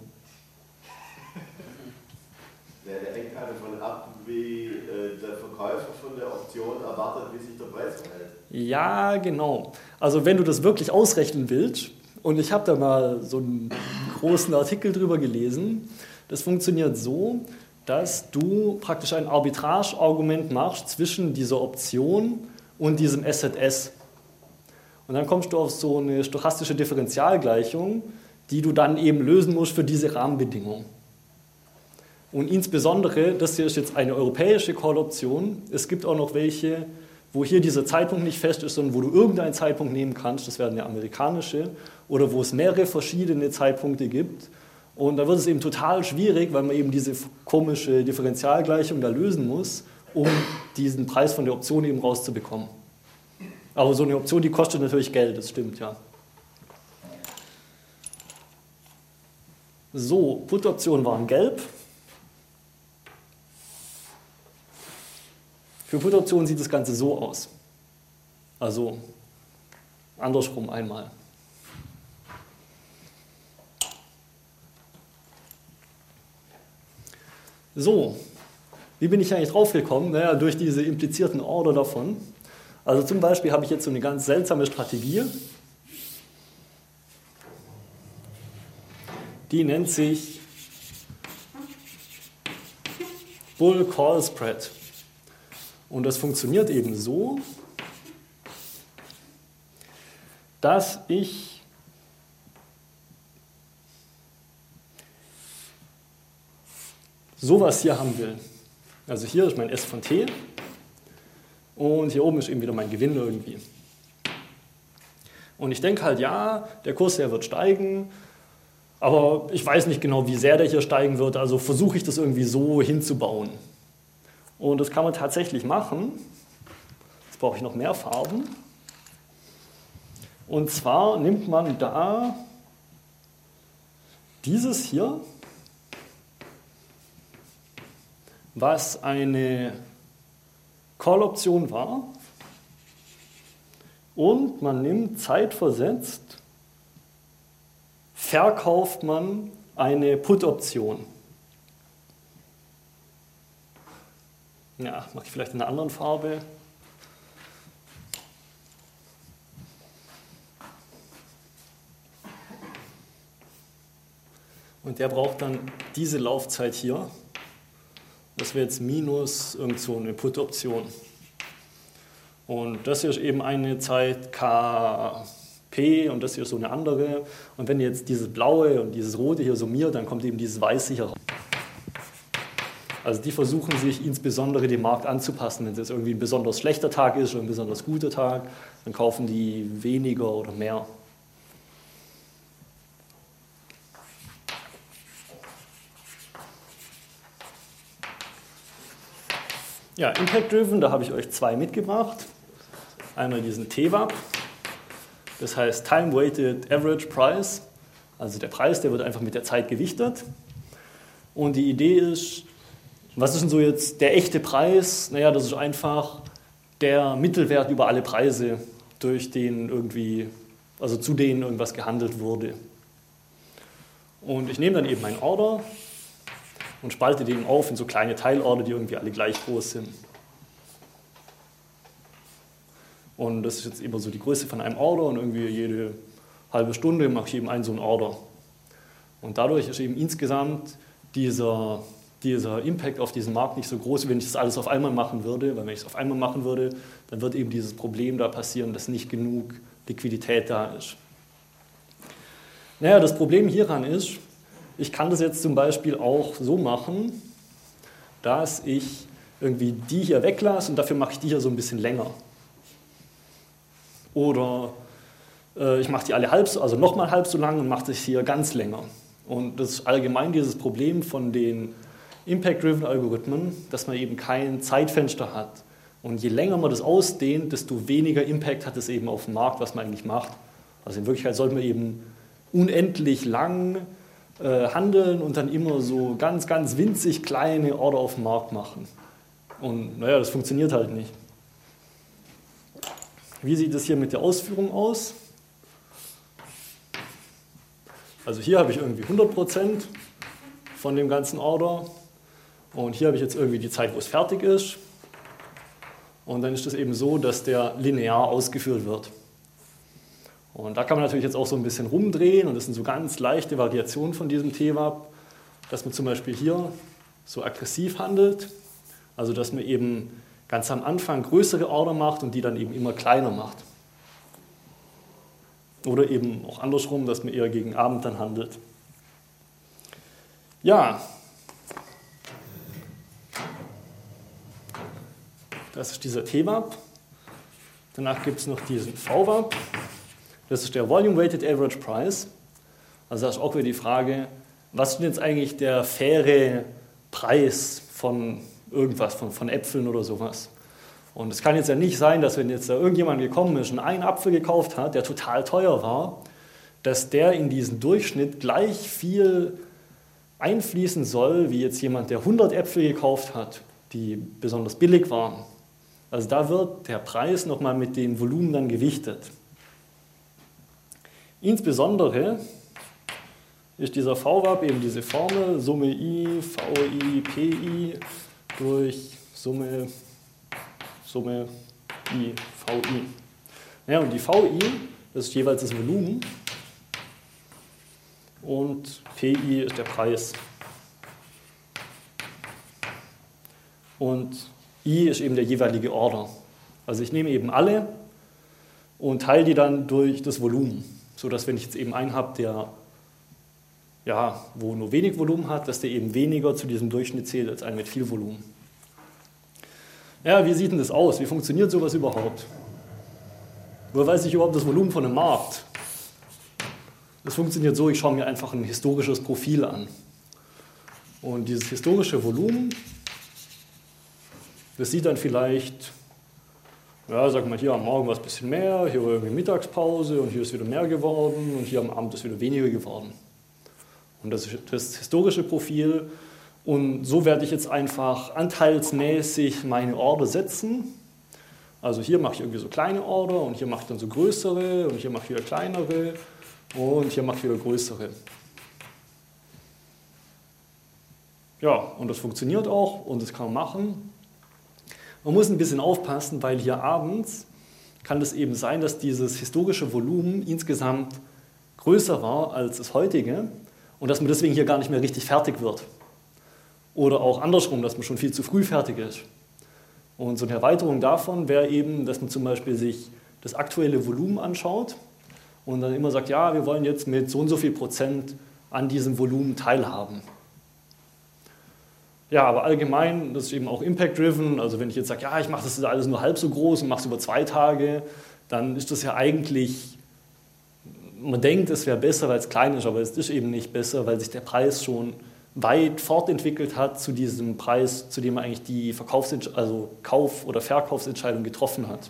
Speaker 2: Ja, der hängt halt davon ab, wie äh, der Verkäufer von der Option erwartet, wie sich der Preis verhält.
Speaker 1: Ja, genau. Also wenn du das wirklich ausrechnen willst, und ich habe da mal so einen großen Artikel drüber gelesen, das funktioniert so, dass du praktisch ein Arbitrage-Argument machst zwischen dieser Option und diesem S Z S. Und dann kommst du auf so eine stochastische Differentialgleichung, die du dann eben lösen musst für diese Rahmenbedingung. Und insbesondere, das hier ist jetzt eine europäische Call-Option, es gibt auch noch welche, wo hier dieser Zeitpunkt nicht fest ist, sondern wo du irgendeinen Zeitpunkt nehmen kannst, das wäre eine amerikanische, oder wo es mehrere verschiedene Zeitpunkte gibt. Und da wird es eben total schwierig, weil man eben diese komische Differentialgleichung da lösen muss, um diesen Preis von der Option eben rauszubekommen. Aber so eine Option, die kostet natürlich Geld, das stimmt, ja. So, Put-Optionen waren gelb. Für Put-Optionen sieht das Ganze so aus. Also andersrum einmal. So, wie bin ich eigentlich drauf gekommen? Naja, durch diese implizierten Order davon. Also zum Beispiel habe ich jetzt so eine ganz seltsame Strategie. Die nennt sich Bull-Call-Spread. Und das funktioniert eben so, dass ich sowas hier haben will. Also hier ist mein S von T und hier oben ist eben wieder mein Gewinn irgendwie. Und ich denke halt, ja, der Kurs, der wird steigen, aber ich weiß nicht genau, wie sehr der hier steigen wird, also versuche ich das irgendwie so hinzubauen. Und das kann man tatsächlich machen. Jetzt brauche ich noch mehr Farben. Und zwar nimmt man da dieses hier, was eine Call-Option war, und man nimmt zeitversetzt, verkauft man eine Put-Option. Ja, mache ich vielleicht in einer anderen Farbe. Und der braucht dann diese Laufzeit hier. Das wäre jetzt minus irgend so eine Put-Option. Und das hier ist eben eine Zeit K P und das hier ist so eine andere. Und wenn ihr jetzt dieses blaue und dieses rote hier summiert, dann kommt eben dieses weiße hier raus. Also die versuchen sich insbesondere dem Markt anzupassen. Wenn es jetzt irgendwie ein besonders schlechter Tag ist oder ein besonders guter Tag, dann kaufen die weniger oder mehr. Ja, Impact Driven, da habe ich euch zwei mitgebracht. Einmal diesen T W A P, das heißt Time Weighted Average Price, also der Preis, der wird einfach mit der Zeit gewichtet. Und die Idee ist, was ist denn so jetzt der echte Preis? Naja, das ist einfach der Mittelwert über alle Preise, durch den irgendwie, also zu denen irgendwas gehandelt wurde. Und ich nehme dann eben meinen Order und spalte den auf in so kleine Teilorder, die irgendwie alle gleich groß sind. Und das ist jetzt immer so die Größe von einem Order und irgendwie jede halbe Stunde mache ich eben einen so einen Order. Und dadurch ist eben insgesamt dieser, dieser Impact auf diesen Markt nicht so groß, wie wenn ich das alles auf einmal machen würde. Weil wenn ich es auf einmal machen würde, dann wird eben dieses Problem da passieren, dass nicht genug Liquidität da ist. Naja, das Problem hieran ist, ich kann das jetzt zum Beispiel auch so machen, dass ich irgendwie die hier weglasse und dafür mache ich die hier so ein bisschen länger. Oder äh, ich mache die alle halb so, also nochmal halb so lang und mache das hier ganz länger. Und das ist allgemein dieses Problem von den Impact-Driven-Algorithmen, dass man eben kein Zeitfenster hat. Und je länger man das ausdehnt, desto weniger Impact hat es eben auf den Markt, was man eigentlich macht. Also in Wirklichkeit sollte man eben unendlich lang äh, handeln und dann immer so ganz, ganz winzig kleine Order auf den Markt machen. Und naja, das funktioniert halt nicht. Wie sieht es hier mit der Ausführung aus? Also hier habe ich irgendwie hundert Prozent von dem ganzen Order und hier habe ich jetzt irgendwie die Zeit, wo es fertig ist. Und dann ist es eben so, dass der linear ausgeführt wird. Und da kann man natürlich jetzt auch so ein bisschen rumdrehen und das sind so ganz leichte Variationen von diesem T W A P, dass man zum Beispiel hier so aggressiv handelt, also dass man eben ganz am Anfang größere Order macht und die dann eben immer kleiner macht. Oder eben auch andersrum, dass man eher gegen Abend dann handelt. Ja, das ist dieser T W A P. Danach gibt es noch diesen V W A P. Das ist der Volume Weighted Average Price. Also da ist auch wieder die Frage, was ist denn jetzt eigentlich der faire Preis von irgendwas, von, von Äpfeln oder sowas. Und es kann jetzt ja nicht sein, dass wenn jetzt da irgendjemand gekommen ist und einen Apfel gekauft hat, der total teuer war, dass der in diesen Durchschnitt gleich viel einfließen soll, wie jetzt jemand, der hundert Äpfel gekauft hat, die besonders billig waren. Also da wird der Preis nochmal mit den Volumen dann gewichtet. Insbesondere ist dieser V W A P eben diese Formel Summe I, V I, P I durch Summe, Summe I, V I. Ja, und die V I, das ist jeweils das Volumen und P I ist der Preis. Und I ist eben der jeweilige Order. Also ich nehme eben alle und teile die dann durch das Volumen, sodass wenn ich jetzt eben einen habe, der ja, wo nur wenig Volumen hat, dass der eben weniger zu diesem Durchschnitt zählt als ein mit viel Volumen. Ja, wie sieht denn das aus? Wie funktioniert sowas überhaupt? Woher weiß ich überhaupt das Volumen von einem Markt? Das funktioniert so, ich schaue mir einfach ein historisches Profil an. Und dieses historische Volumen, das sieht dann vielleicht, ja, sag mal, hier am Morgen war es ein bisschen mehr, hier war irgendwie Mittagspause und hier ist wieder mehr geworden und hier am Abend ist wieder weniger geworden. Und das ist das historische Profil. Und so werde ich jetzt einfach anteilsmäßig meine Order setzen. Also hier mache ich irgendwie so kleine Order und hier mache ich dann so größere und hier mache ich wieder kleinere und hier mache ich wieder größere. Ja, und das funktioniert auch und das kann man machen. Man muss ein bisschen aufpassen, weil hier abends kann es eben sein, dass dieses historische Volumen insgesamt größer war als das heutige. Und dass man deswegen hier gar nicht mehr richtig fertig wird. Oder auch andersrum, dass man schon viel zu früh fertig ist. Und so eine Erweiterung davon wäre eben, dass man zum Beispiel sich das aktuelle Volumen anschaut und dann immer sagt, ja, wir wollen jetzt mit so und so viel Prozent an diesem Volumen teilhaben. Ja, aber allgemein, das ist eben auch Impact-Driven. Also wenn ich jetzt sage, ja, ich mache das alles nur halb so groß und mache es über zwei Tage, dann ist das ja eigentlich... Man denkt, es wäre besser, weil es klein ist, aber es ist eben nicht besser, weil sich der Preis schon weit fortentwickelt hat zu diesem Preis, zu dem man eigentlich die Verkaufs- also Kauf- oder Verkaufsentscheidung getroffen hat.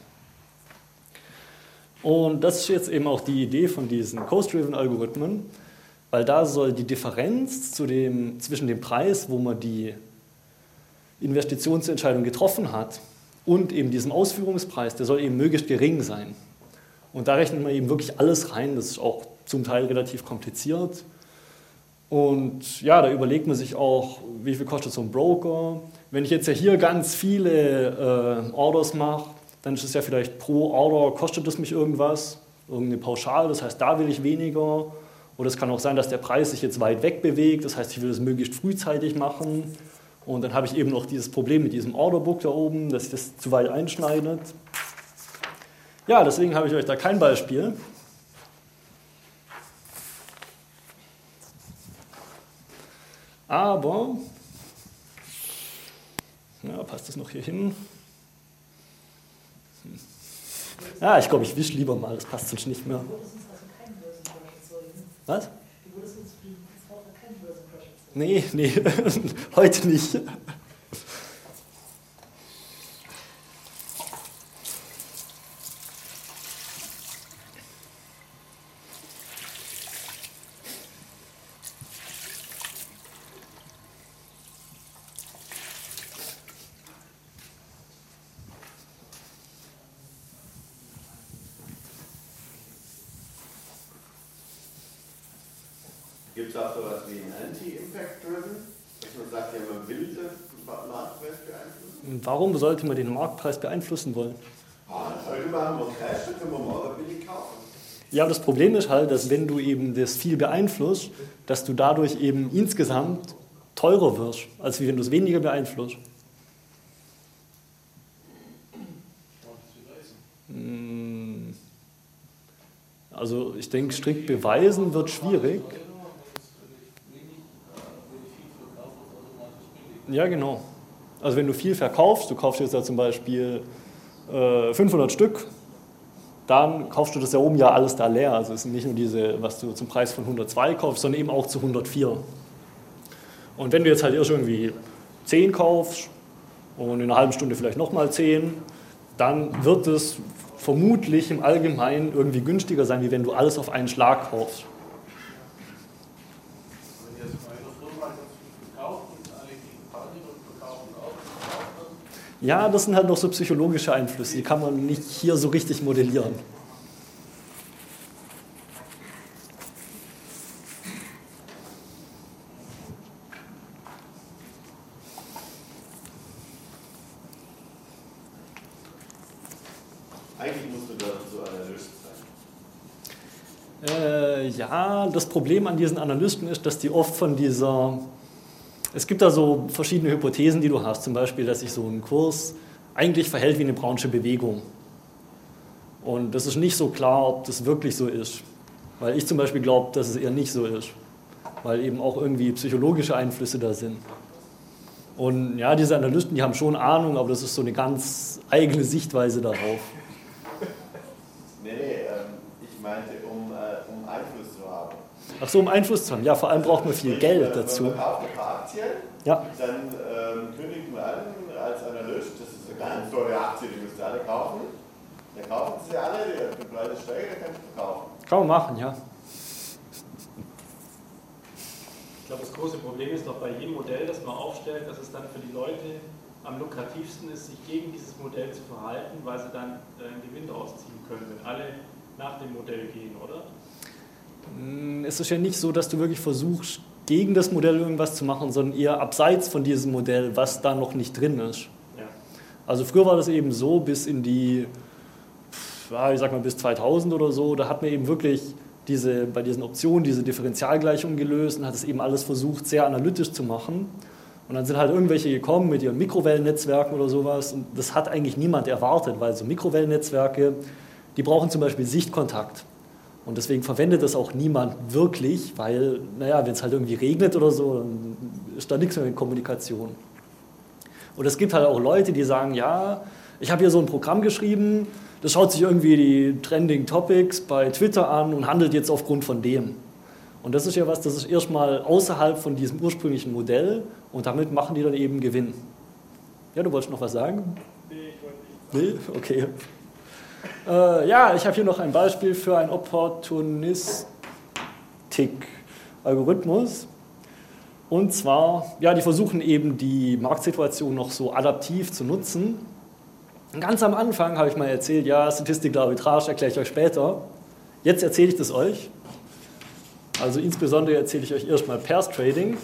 Speaker 1: Und das ist jetzt eben auch die Idee von diesen Cost-Driven-Algorithmen, weil da soll die Differenz zu dem, zwischen dem Preis, wo man die Investitionsentscheidung getroffen hat, und eben diesem Ausführungspreis, der soll eben möglichst gering sein. Und da rechnet man eben wirklich alles rein, das ist auch zum Teil relativ kompliziert. Und ja, da überlegt man sich auch, wie viel kostet so ein Broker. Wenn ich jetzt ja hier ganz viele äh, Orders mache, dann ist es ja vielleicht pro Order, kostet es mich irgendwas, irgendeine Pauschale, das heißt, da will ich weniger. Oder es kann auch sein, dass der Preis sich jetzt weit weg bewegt, das heißt, ich will das möglichst frühzeitig machen. Und dann habe ich eben noch dieses Problem mit diesem Orderbook da oben, dass sich das zu weit einschneidet. Ja, deswegen habe ich euch da kein Beispiel. Aber, ja, passt das noch hier hin? Hm. Ja, ich glaube, ich wische lieber mal, das passt sonst nicht mehr. Was? Nee, nee, heute nicht.
Speaker 2: Gibt es auch sowas wie ein Anti-Impact-Driven, dass man sagt, ja, man will den Marktpreis beeinflussen?
Speaker 1: Warum sollte man den Marktpreis beeinflussen wollen?
Speaker 2: Ah, heute machen wir Crash, dann können wir morgen billig kaufen.
Speaker 1: Ja, aber das Problem ist halt, dass wenn du eben das viel beeinflusst, dass du dadurch eben insgesamt teurer wirst, als wie wenn du es weniger beeinflusst. Also ich denke, strikt beweisen wird schwierig. Ja, genau. Also wenn du viel verkaufst, du kaufst jetzt ja zum Beispiel äh, fünfhundert Stück, dann kaufst du das ja oben ja alles da leer. Also es sind nicht nur diese, was du zum Preis von hundertzwei kaufst, sondern eben auch zu hundertvier. Und wenn du jetzt halt erst irgendwie zehn kaufst und in einer halben Stunde vielleicht nochmal zehn, dann wird es vermutlich im Allgemeinen irgendwie günstiger sein, wie wenn du alles auf einen Schlag kaufst. Ja, das sind halt noch so psychologische Einflüsse, die kann man nicht hier so richtig modellieren.
Speaker 2: Eigentlich musst du da so Analyst sein.
Speaker 1: Äh, ja, das Problem an diesen Analysten ist, dass die oft von dieser... Es gibt da so verschiedene Hypothesen, die du hast. Zum Beispiel, dass sich so ein Kurs eigentlich verhält wie eine brownsche Bewegung. Und das ist nicht so klar, ob das wirklich so ist. Weil ich zum Beispiel glaube, dass es eher nicht so ist. Weil eben auch irgendwie psychologische Einflüsse da sind. Und ja, diese Analysten, die haben schon Ahnung, aber das ist so eine ganz eigene Sichtweise darauf.
Speaker 2: Nee, nee, ähm, ich meinte, um, äh, um Einfluss zu haben.
Speaker 1: Ach so, um Einfluss zu haben. Ja, vor allem braucht man viel Geld dazu.
Speaker 2: Man kauft ein paar Aktien,
Speaker 1: ja.
Speaker 2: Dann ähm, kündigt man an als Analyst, das ist eine ganz tolle Aktie, die müsst ihr alle kaufen. Dann kaufen sie alle, der Preis steigt, dann kannst du verkaufen.
Speaker 1: Kann man machen, ja.
Speaker 4: Ich glaube, das große Problem ist doch bei jedem Modell, das man aufstellt, dass es dann für die Leute am lukrativsten ist, sich gegen dieses Modell zu verhalten, weil sie dann einen Gewinn rausziehen können, wenn alle nach dem Modell gehen, oder?
Speaker 1: Es ist ja nicht so, dass du wirklich versuchst, gegen das Modell irgendwas zu machen, sondern eher abseits von diesem Modell, was da noch nicht drin ist.
Speaker 4: Ja.
Speaker 1: Also früher war das eben so, bis in die, ja, ich sag mal bis zweitausend oder so, da hat man eben wirklich diese, bei diesen Optionen diese Differentialgleichung gelöst und hat es eben alles versucht, sehr analytisch zu machen. Und dann sind halt irgendwelche gekommen mit ihren Mikrowellennetzwerken oder sowas und das hat eigentlich niemand erwartet, weil so Mikrowellennetzwerke, die brauchen zum Beispiel Sichtkontakt. Und deswegen verwendet das auch niemand wirklich, weil, naja, wenn es halt irgendwie regnet oder so, dann ist da nichts mehr mit Kommunikation. Und es gibt halt auch Leute, die sagen, ja, ich habe hier so ein Programm geschrieben, das schaut sich irgendwie die Trending Topics bei Twitter an und handelt jetzt aufgrund von dem. Und das ist ja was, das ist erstmal außerhalb von diesem ursprünglichen Modell und damit machen die dann eben Gewinn. Ja, du wolltest noch was sagen?
Speaker 5: Nee, ich wollte nicht.
Speaker 1: Nee? Okay. Äh, ja, ich habe hier noch ein Beispiel für einen Opportunistik-Algorithmus. Und zwar, ja, die versuchen eben die Marktsituation noch so adaptiv zu nutzen. Und ganz am Anfang habe ich mal erzählt, ja, Statistik der Arbitrage erkläre ich euch später. Jetzt erzähle ich das euch. Also insbesondere erzähle ich euch erstmal Pairs Trading.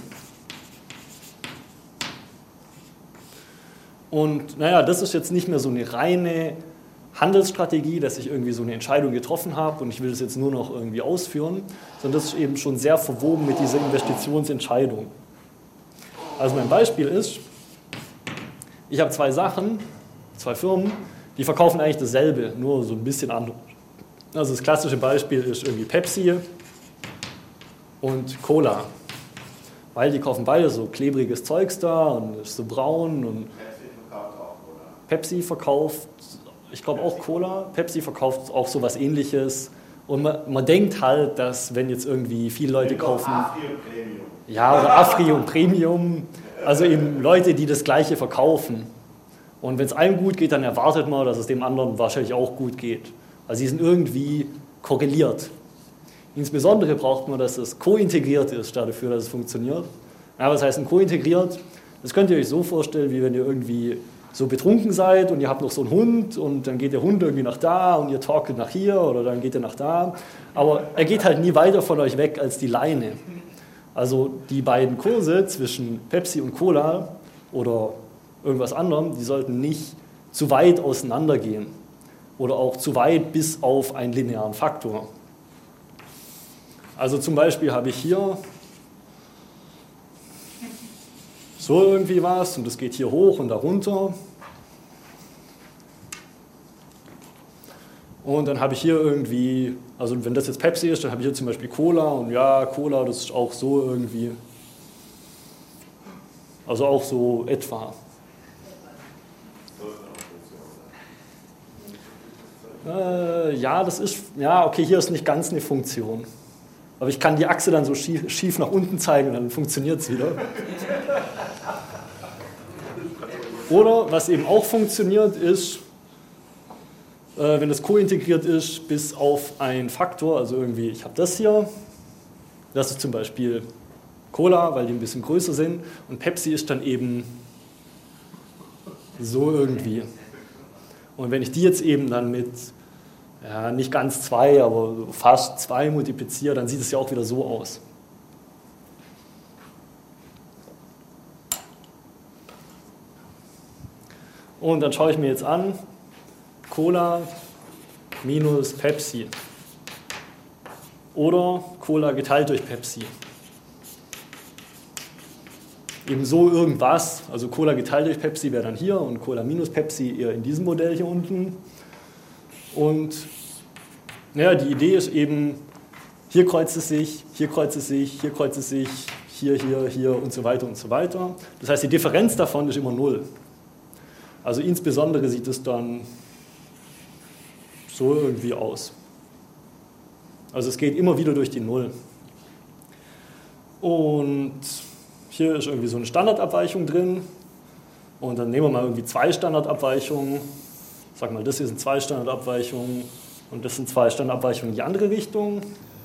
Speaker 1: Und naja, das ist jetzt nicht mehr so eine reine Handelsstrategie, dass ich irgendwie so eine Entscheidung getroffen habe und ich will das jetzt nur noch irgendwie ausführen, sondern das ist eben schon sehr verwoben mit dieser Investitionsentscheidung. Also mein Beispiel ist, ich habe zwei Sachen, zwei Firmen, die verkaufen eigentlich dasselbe, nur so ein bisschen anders. Also das klassische Beispiel ist irgendwie Pepsi und Cola, weil die kaufen beide so klebriges Zeugs da und ist so braun und
Speaker 2: Pepsi verkauft auch, oder?
Speaker 1: Pepsi verkauft, ich glaube auch Cola, Pepsi verkauft auch so was Ähnliches und man, man denkt halt, dass wenn jetzt irgendwie viele Leute kaufen,
Speaker 2: Afri und Premium.
Speaker 1: ja oder Afri und Premium, also eben Leute, die das Gleiche verkaufen und wenn es einem gut geht, dann erwartet man, dass es dem anderen wahrscheinlich auch gut geht. Also sie sind irgendwie korreliert. Insbesondere braucht man, dass es kointegriert ist, dafür, dass es funktioniert. Ja, was heißt denn kointegriert? Das könnt ihr euch so vorstellen, wie wenn ihr irgendwie so betrunken seid und ihr habt noch so einen Hund und dann geht der Hund irgendwie nach da und ihr talket nach hier oder dann geht er nach da. Aber er geht halt nie weiter von euch weg als die Leine. Also die beiden Kurse zwischen Pepsi und Cola oder irgendwas anderem, die sollten nicht zu weit auseinandergehen oder auch zu weit bis auf einen linearen Faktor. Also zum Beispiel habe ich hier so irgendwie was und das geht hier hoch und da runter. Und dann habe ich hier irgendwie, also wenn das jetzt Pepsi ist, dann habe ich hier zum Beispiel Cola und ja, Cola, das ist auch so irgendwie, also auch so etwa. Äh, ja, das ist, ja, okay, hier ist nicht ganz eine Funktion. Aber ich kann die Achse dann so schief, schief nach unten zeigen und dann funktioniert es wieder. Oder was eben auch funktioniert ist, äh, wenn das kointegriert ist, bis auf einen Faktor, also irgendwie, ich habe das hier, das ist zum Beispiel Cola, weil die ein bisschen größer sind und Pepsi ist dann eben so irgendwie. Und wenn ich die jetzt eben dann mit, ja, nicht ganz zwei, aber fast zwei multipliziere, dann sieht es ja auch wieder so aus. Und dann schaue ich mir jetzt an, Cola minus Pepsi oder Cola geteilt durch Pepsi. Eben so irgendwas, also Cola geteilt durch Pepsi wäre dann hier und Cola minus Pepsi eher in diesem Modell hier unten. Und ja, die Idee ist eben, hier kreuzt es sich, hier kreuzt es sich, hier kreuzt es sich, hier, hier, hier und so weiter und so weiter. Das heißt, die Differenz davon ist immer null. Also insbesondere sieht es dann so irgendwie aus. Also es geht immer wieder durch die Null. Und hier ist irgendwie so eine Standardabweichung drin. Und dann nehmen wir mal irgendwie zwei Standardabweichungen. Sag mal, das hier sind zwei Standardabweichungen und das sind zwei Standardabweichungen in die andere Richtung.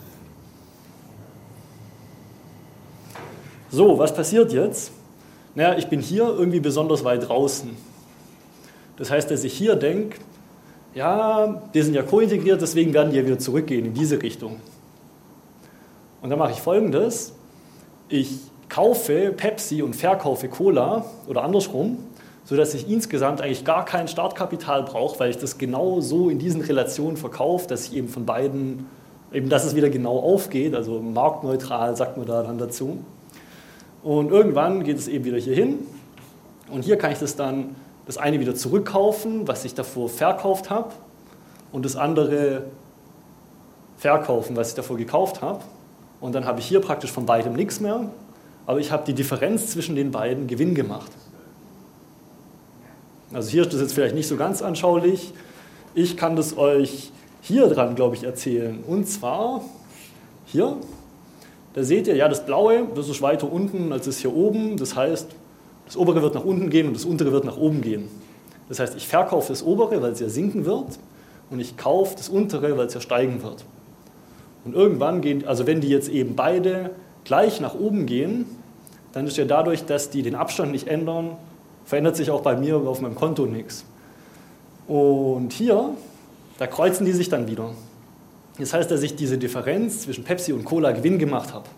Speaker 1: So, was passiert jetzt? Naja, ich bin hier irgendwie besonders weit draußen. Das heißt, dass ich hier denke, ja, die sind ja kointegriert, deswegen werden die ja wieder zurückgehen in diese Richtung. Und dann mache ich Folgendes. Ich kaufe Pepsi und verkaufe Cola oder andersrum, sodass ich insgesamt eigentlich gar kein Startkapital brauche, weil ich das genau so in diesen Relationen verkaufe, dass ich eben von beiden, eben dass es wieder genau aufgeht, also marktneutral sagt man da dann dazu. Und irgendwann geht es eben wieder hier hin und hier kann ich das dann, das eine wieder zurückkaufen, was ich davor verkauft habe und das andere verkaufen, was ich davor gekauft habe. Und dann habe ich hier praktisch von beidem nichts mehr, aber ich habe die Differenz zwischen den beiden Gewinn gemacht. Also hier ist das jetzt vielleicht nicht so ganz anschaulich. Ich kann das euch hier dran, glaube ich, erzählen. Und zwar hier, da seht ihr, ja, das Blaue, das ist weiter unten als das hier oben. Das heißt, das obere wird nach unten gehen und das untere wird nach oben gehen. Das heißt, ich verkaufe das obere, weil es ja sinken wird, und ich kaufe das untere, weil es ja steigen wird. Und irgendwann gehen, also wenn die jetzt eben beide gleich nach oben gehen, dann ist ja dadurch, dass die den Abstand nicht ändern, verändert sich auch bei mir auf meinem Konto nichts. Und hier, da kreuzen die sich dann wieder. Das heißt, dass ich diese Differenz zwischen Pepsi und Cola Gewinn gemacht habe.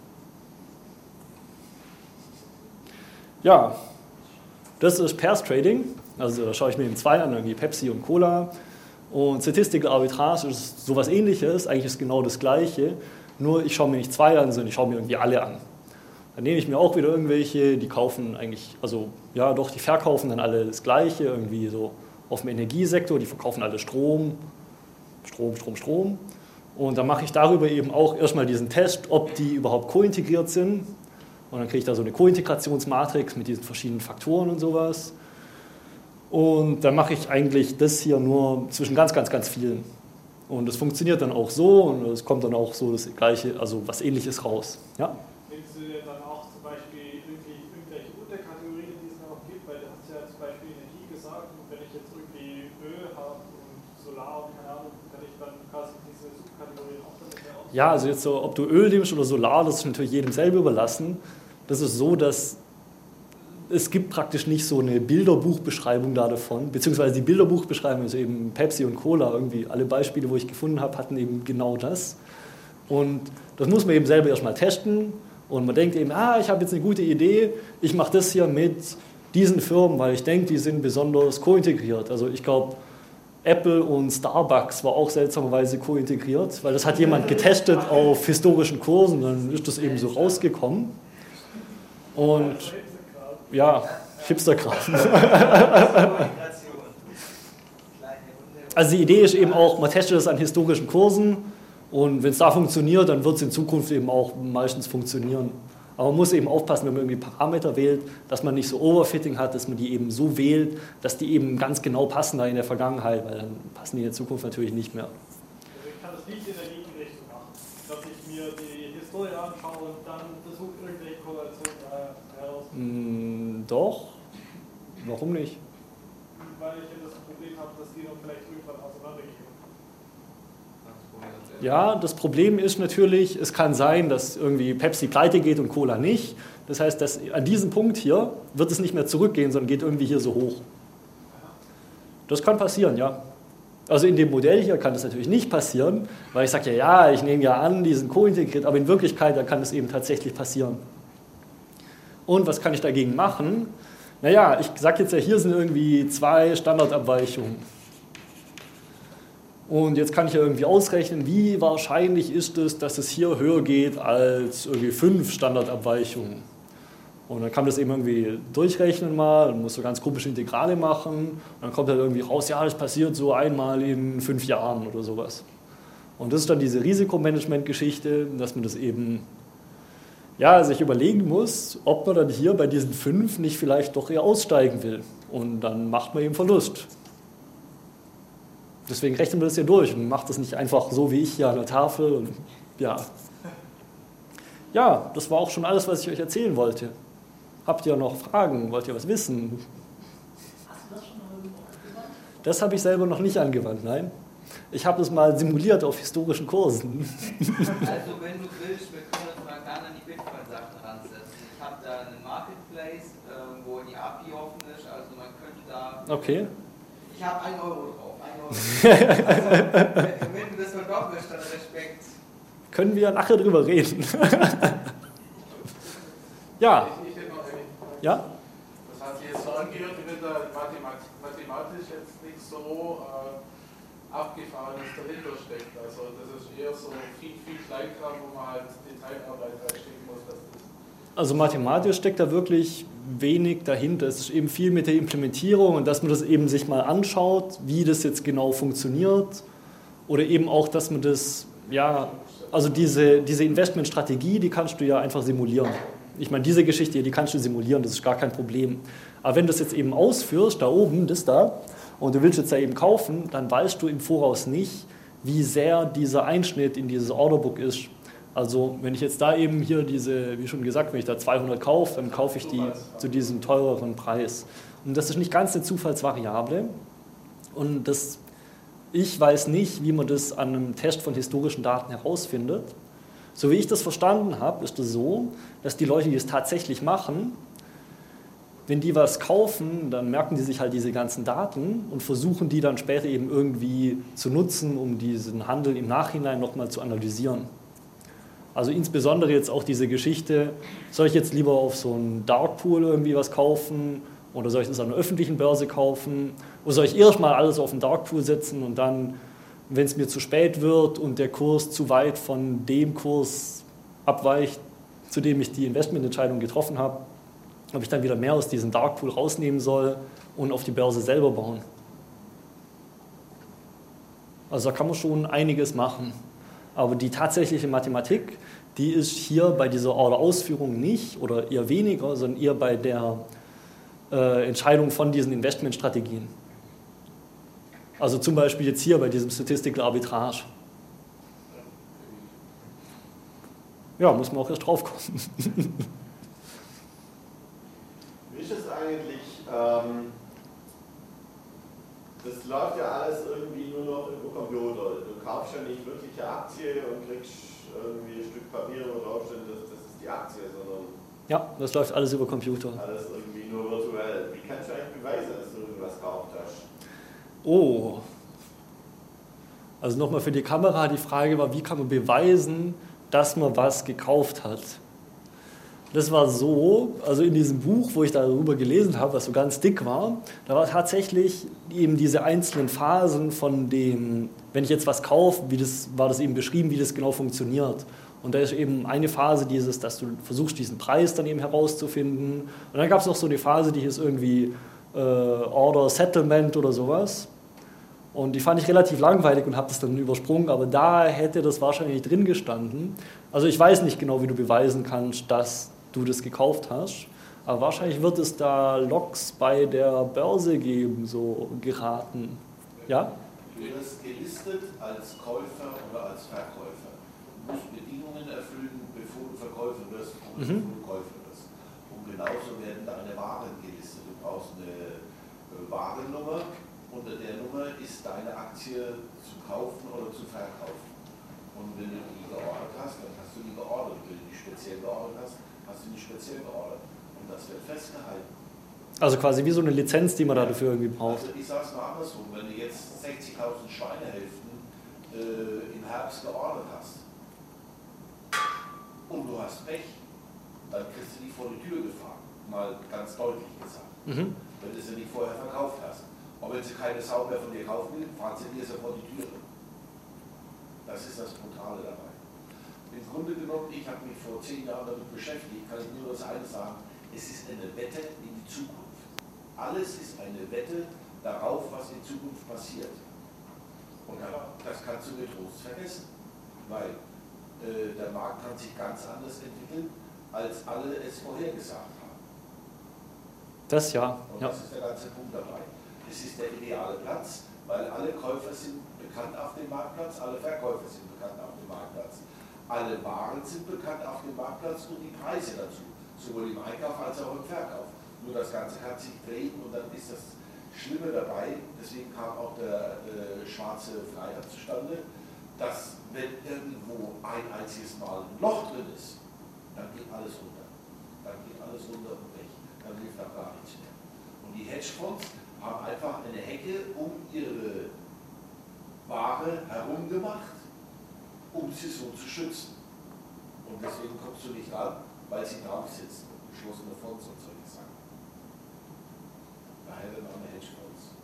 Speaker 1: Ja, das ist Pairs Trading. Also da schaue ich mir eben zwei an, irgendwie Pepsi und Cola. Und Statistical Arbitrage ist sowas Ähnliches, eigentlich ist genau das Gleiche, nur ich schaue mir nicht zwei an, sondern ich schaue mir irgendwie alle an. Dann nehme ich mir auch wieder irgendwelche, die kaufen eigentlich, also ja doch, die verkaufen dann alle das Gleiche, irgendwie so auf dem Energiesektor, die verkaufen alle Strom, Strom, Strom, Strom. Und dann mache ich darüber eben auch erstmal diesen Test, ob die überhaupt kointegriert sind. Und dann kriege ich da so eine Kointegrationsmatrix mit diesen verschiedenen Faktoren und sowas. Und dann mache ich eigentlich das hier nur zwischen ganz, ganz, ganz vielen. Und das funktioniert dann auch so und es kommt dann auch so das Gleiche, also was Ähnliches raus. Ja?
Speaker 5: Nimmst du dir dann auch zum Beispiel irgendwie irgendwelche Unterkategorien, die es noch gibt? Weil du hast ja zum Beispiel Energie gesagt, und wenn ich jetzt irgendwie Öl habe und Solar und keine Ahnung, kann ich dann quasi diese Subkategorien auch damit heraus?
Speaker 1: Ja, also jetzt so, ob du Öl nimmst oder Solar, das ist natürlich jedem selber überlassen. Das ist so, dass es gibt praktisch nicht so eine Bilderbuchbeschreibung da davon, beziehungsweise die Bilderbuchbeschreibung ist eben Pepsi und Cola, irgendwie alle Beispiele, wo ich gefunden habe, hatten eben genau das. Und das muss man eben selber erstmal testen und man denkt eben, ah, ich habe jetzt eine gute Idee, ich mache das hier mit diesen Firmen, weil ich denke, die sind besonders kointegriert. Also ich glaube, Apple und Starbucks war auch seltsamerweise kointegriert, weil das hat jemand getestet auf historischen Kursen, dann ist das eben so rausgekommen. Und ja, Hipsterkram. Also die Idee ist eben auch, man testet das an historischen Kursen und wenn es da funktioniert, dann wird es in Zukunft eben auch meistens funktionieren. Aber man muss eben aufpassen, wenn man irgendwie Parameter wählt, dass man nicht so Overfitting hat, dass man die eben so wählt, dass die eben ganz genau passen da in der Vergangenheit, weil dann passen die in der Zukunft natürlich nicht mehr.
Speaker 5: Also ich kann das nicht in der Gegenrichtung machen, dass ich mir die Historie anschaue und dann versuche, irgendwelche Korrelationen herauszufinden.
Speaker 1: Mm, doch, warum nicht?
Speaker 5: Weil ich ja das Problem habe, dass die dann vielleicht irgendwann auseinandergehen.
Speaker 1: Ja, das Problem ist natürlich, es kann sein, dass irgendwie Pepsi pleite geht und Cola nicht. Das heißt, dass an diesem Punkt hier wird es nicht mehr zurückgehen, sondern geht irgendwie hier so hoch. Das kann passieren, ja. Also in dem Modell hier kann das natürlich nicht passieren, weil ich sage ja, ja, ich nehme ja an, die sind kointegriert, aber in Wirklichkeit da kann das eben tatsächlich passieren. Und was kann ich dagegen machen? Naja, ich sage jetzt ja, hier sind irgendwie zwei Standardabweichungen. Und jetzt kann ich ja irgendwie ausrechnen, wie wahrscheinlich ist es, dass es hier höher geht als irgendwie fünf Standardabweichungen. Und dann kann man das eben irgendwie durchrechnen mal, dann muss so ganz komische Integrale machen. Und dann kommt halt irgendwie raus, ja, das passiert so einmal in fünf Jahren oder sowas. Und das ist dann diese Risikomanagement-Geschichte, dass man das eben ja, sich überlegen muss, ob man dann hier bei diesen fünf nicht vielleicht doch eher aussteigen will. Und dann macht man eben Verlust. Deswegen rechnen wir das hier durch und macht das nicht einfach so wie ich hier an der Tafel. Und ja. ja, das war auch schon alles, was ich euch erzählen wollte. Habt ihr noch Fragen? Wollt ihr was wissen?
Speaker 7: Hast du das schon mal angewandt?
Speaker 1: Das habe ich selber noch nicht angewandt, nein. Ich habe das mal simuliert auf historischen Kursen.
Speaker 6: Also wenn du willst, wir können uns mal gerne an die Bitcoin-Sachen ransetzen. Ich habe da einen Marketplace, wo die A P I offen ist, also man könnte da...
Speaker 1: Okay.
Speaker 6: Ich habe einen Euro drauf. Also, wenn du das verdoppelst, dann Respekt.
Speaker 1: Können wir nachher drüber reden. ja.
Speaker 3: Ich, ich hätte noch eine Frage.
Speaker 1: Ja?
Speaker 3: Das hat sich jetzt so angehört, wenn da mathematisch jetzt nicht so äh, abgefahrenes dahinter steckt. Also das ist eher so viel, viel Kleinkram, wo man halt Detailarbeit reinstecken muss. Dass das
Speaker 1: Also mathematisch steckt da wirklich wenig dahinter. Es ist eben viel mit der Implementierung und dass man das eben sich mal anschaut, wie das jetzt genau funktioniert. Oder eben auch, dass man das, ja, also diese, diese Investmentstrategie, die kannst du ja einfach simulieren. Ich meine, diese Geschichte, die kannst du simulieren, das ist gar kein Problem. Aber wenn du das jetzt eben ausführst, da oben, das da, und du willst jetzt da eben kaufen, dann weißt du im Voraus nicht, wie sehr dieser Einschnitt in dieses Orderbook ist. Also wenn ich jetzt da eben hier diese, wie schon gesagt, wenn ich da zweihundert kaufe, dann kaufe ich die zu diesem teureren Preis. Und das ist nicht ganz eine Zufallsvariable. Und das, ich weiß nicht, wie man das an einem Test von historischen Daten herausfindet. So wie ich das verstanden habe, ist es so, dass die Leute, die es tatsächlich machen, wenn die was kaufen, dann merken die sich halt diese ganzen Daten und versuchen die dann später eben irgendwie zu nutzen, um diesen Handel im Nachhinein nochmal zu analysieren. Also insbesondere jetzt auch diese Geschichte, soll ich jetzt lieber auf so einen Darkpool irgendwie was kaufen oder soll ich das an einer öffentlichen Börse kaufen oder soll ich erstmal alles auf den Darkpool setzen und dann, wenn es mir zu spät wird und der Kurs zu weit von dem Kurs abweicht, zu dem ich die Investmententscheidung getroffen habe, ob ich dann wieder mehr aus diesem Darkpool rausnehmen soll und auf die Börse selber bauen. Also da kann man schon einiges machen. Aber die tatsächliche Mathematik, die ist hier bei dieser Order-Ausführung nicht oder eher weniger, sondern eher bei der äh, Entscheidung von diesen Investmentstrategien. Also zum Beispiel jetzt hier bei diesem Statistical Arbitrage. Ja, muss man auch erst drauf kommen.
Speaker 2: Wie ist es eigentlich, ähm, das läuft ja alles irgendwie nur noch über Computer. Du kaufst ja nicht wirklich eine Aktie und kriegst irgendwie ein Stück Papier, wo draufsteht, das, das ist die Aktie, sondern
Speaker 1: ja, das läuft alles über Computer.
Speaker 2: Alles irgendwie nur virtuell. Wie kannst du eigentlich beweisen, dass du irgendwas gekauft hast?
Speaker 1: Oh. Also nochmal für die Kamera, die Frage war, wie kann man beweisen, dass man was gekauft hat? Das war so, also in diesem Buch, wo ich darüber gelesen habe, was so ganz dick war, da war tatsächlich eben diese einzelnen Phasen von dem, wenn ich jetzt was kaufe, wie das, war das eben beschrieben, wie das genau funktioniert. Und da ist eben eine Phase dieses, dass du versuchst, diesen Preis dann eben herauszufinden. Und dann gab es noch so eine Phase, die ist irgendwie äh, Order Settlement oder sowas. Und die fand ich relativ langweilig und habe das dann übersprungen, aber da hätte das wahrscheinlich drin gestanden. Also ich weiß nicht genau, wie du beweisen kannst, dass du das gekauft hast, aber wahrscheinlich wird es da Logs bei der Börse geben, so geraten. Ja?
Speaker 8: Du wirst gelistet als Käufer oder als Verkäufer. Du musst Bedingungen erfüllen, bevor du Verkäufer wirst und bevor
Speaker 1: Mhm.
Speaker 8: du Käufer wirst. Und genauso werden deine Waren gelistet. Du brauchst eine Warennummer. Unter der Nummer ist deine Aktie zu kaufen oder zu verkaufen. Und wenn du die geordert hast, dann hast du die geordert. Wenn du die speziell geordert hast, hast du die speziell geordert. Und das wird festgehalten.
Speaker 1: Also quasi wie so eine Lizenz, die man da dafür irgendwie braucht.
Speaker 8: Also ich sage es mal andersrum, wenn du jetzt sechzigtausend Schweinehälften äh, im Herbst geordert hast und du hast Pech, dann kriegst du die vor die Tür gefahren. Mal ganz deutlich gesagt.
Speaker 1: Mhm.
Speaker 8: Wenn du sie nicht vorher verkauft hast. Und wenn sie keine Sau mehr von dir kaufen will, fahren sie dir so vor die Türe. Das ist das Brutale dabei. Im Grunde genommen, ich habe mich vor zehn Jahren damit beschäftigt, kann ich nur das eine sagen, es ist eine Wette in die Zukunft. Alles ist eine Wette darauf, was in Zukunft passiert. Und das kannst du getrost vergessen, weil äh, der Markt kann sich ganz anders entwickeln, als alle es vorhergesagt haben.
Speaker 1: Das ja.
Speaker 8: Und
Speaker 1: ja.
Speaker 8: das ist der ganze Punkt dabei. Es ist der ideale Platz, weil alle Käufer sind bekannt auf dem Marktplatz, alle Verkäufer sind bekannt auf dem Marktplatz. Alle Waren sind bekannt auf dem Marktplatz und die Preise dazu, sowohl im Einkauf als auch im Verkauf. Nur das Ganze kann sich drehen und dann ist das Schlimme dabei, deswegen kam auch der äh, schwarze Freitag zustande, dass wenn irgendwo ein einziges Mal ein Loch drin ist, dann geht alles runter. Dann geht alles runter und weg. Dann hilft auch gar nichts mehr. Und die Hedgefonds haben einfach eine Hecke um ihre Ware herum gemacht, um sie so zu schützen. Und deswegen kommst du nicht ran, weil sie drauf sitzen, geschlossene Fonds und solche Sachen. Daher dann auch eine Hedgefonds.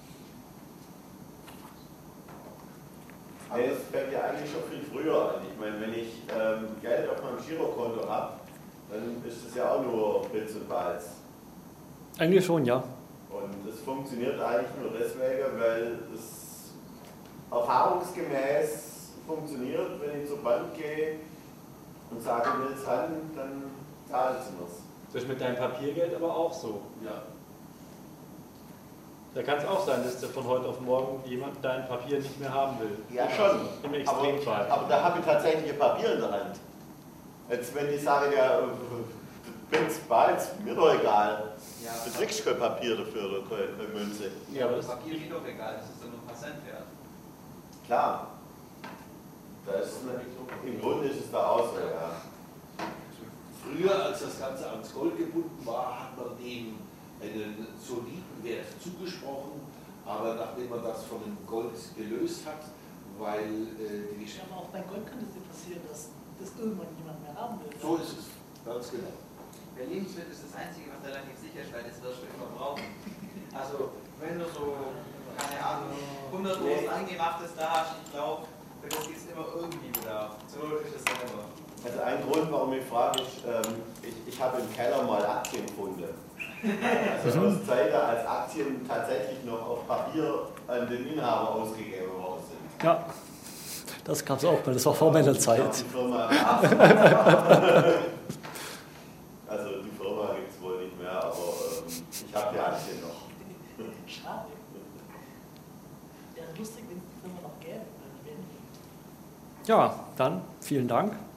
Speaker 2: Aber das fängt ja eigentlich schon viel früher an. Ich meine, wenn ich ähm, Geld auf meinem Girokonto habe, dann ist es ja auch nur Bits und Bytes.
Speaker 1: Eigentlich schon, ja.
Speaker 2: Und es funktioniert eigentlich nur deswegen, weil es erfahrungsgemäß funktioniert, wenn ich zur Bank gehe und sage, ich will es handeln, dann zahlen sie mir's.
Speaker 4: Das ist mit deinem Papiergeld aber auch so.
Speaker 8: Ja.
Speaker 4: Da kann es auch sein, dass der von heute auf morgen jemand dein Papier nicht mehr haben will.
Speaker 2: Ja, schon.
Speaker 4: Im Extremfall.
Speaker 2: Aber, aber da habe ich tatsächlich ein Papier in der Hand. Jetzt, wenn ich sage, ja, du bist bald, mir doch egal.
Speaker 6: Ja,
Speaker 2: Du kriegst kein Papier dafür oder keine Münze.
Speaker 6: ja, aber das Papier ist doch egal, das ist dann nur ein paar Cent wert.
Speaker 2: Klar. Da ist, im Grunde ist es da auch so, ja.
Speaker 8: Früher, als das Ganze ans Gold gebunden war, hat man dem einen soliden Wert zugesprochen, aber nachdem man das von dem Gold gelöst hat, weil äh, die
Speaker 7: Ja, aber auch bei Gold könnte es dir passieren, dass das irgendwann niemand mehr haben will.
Speaker 8: So ist es, ganz genau.
Speaker 6: Der Lebensmittel ist das Einzige, was relativ sicherstellt ist, was wir immer brauchen. Also, wenn du so, keine Ahnung, hundert Dosen Angemachtes da hast, ich glaube, für das gibt es immer irgendwie Bedarf. So ist es dann immer.
Speaker 2: Also ein Grund, warum ich frage, ist, ähm, ich, ich habe im Keller mal Aktien gefunden. Also aus Zeiten, als Aktien tatsächlich noch auf Papier an den Inhaber ausgegeben worden sind.
Speaker 1: Ja, das gab es auch, weil das war vor meiner Zeit.
Speaker 2: Die Firma also die Firma gibt es wohl nicht mehr, aber ähm, ich habe die Aktien noch.
Speaker 7: Schade. Wäre lustig, wenn es die Firma noch gäbe. Dann wären die.
Speaker 1: Ja, dann vielen Dank.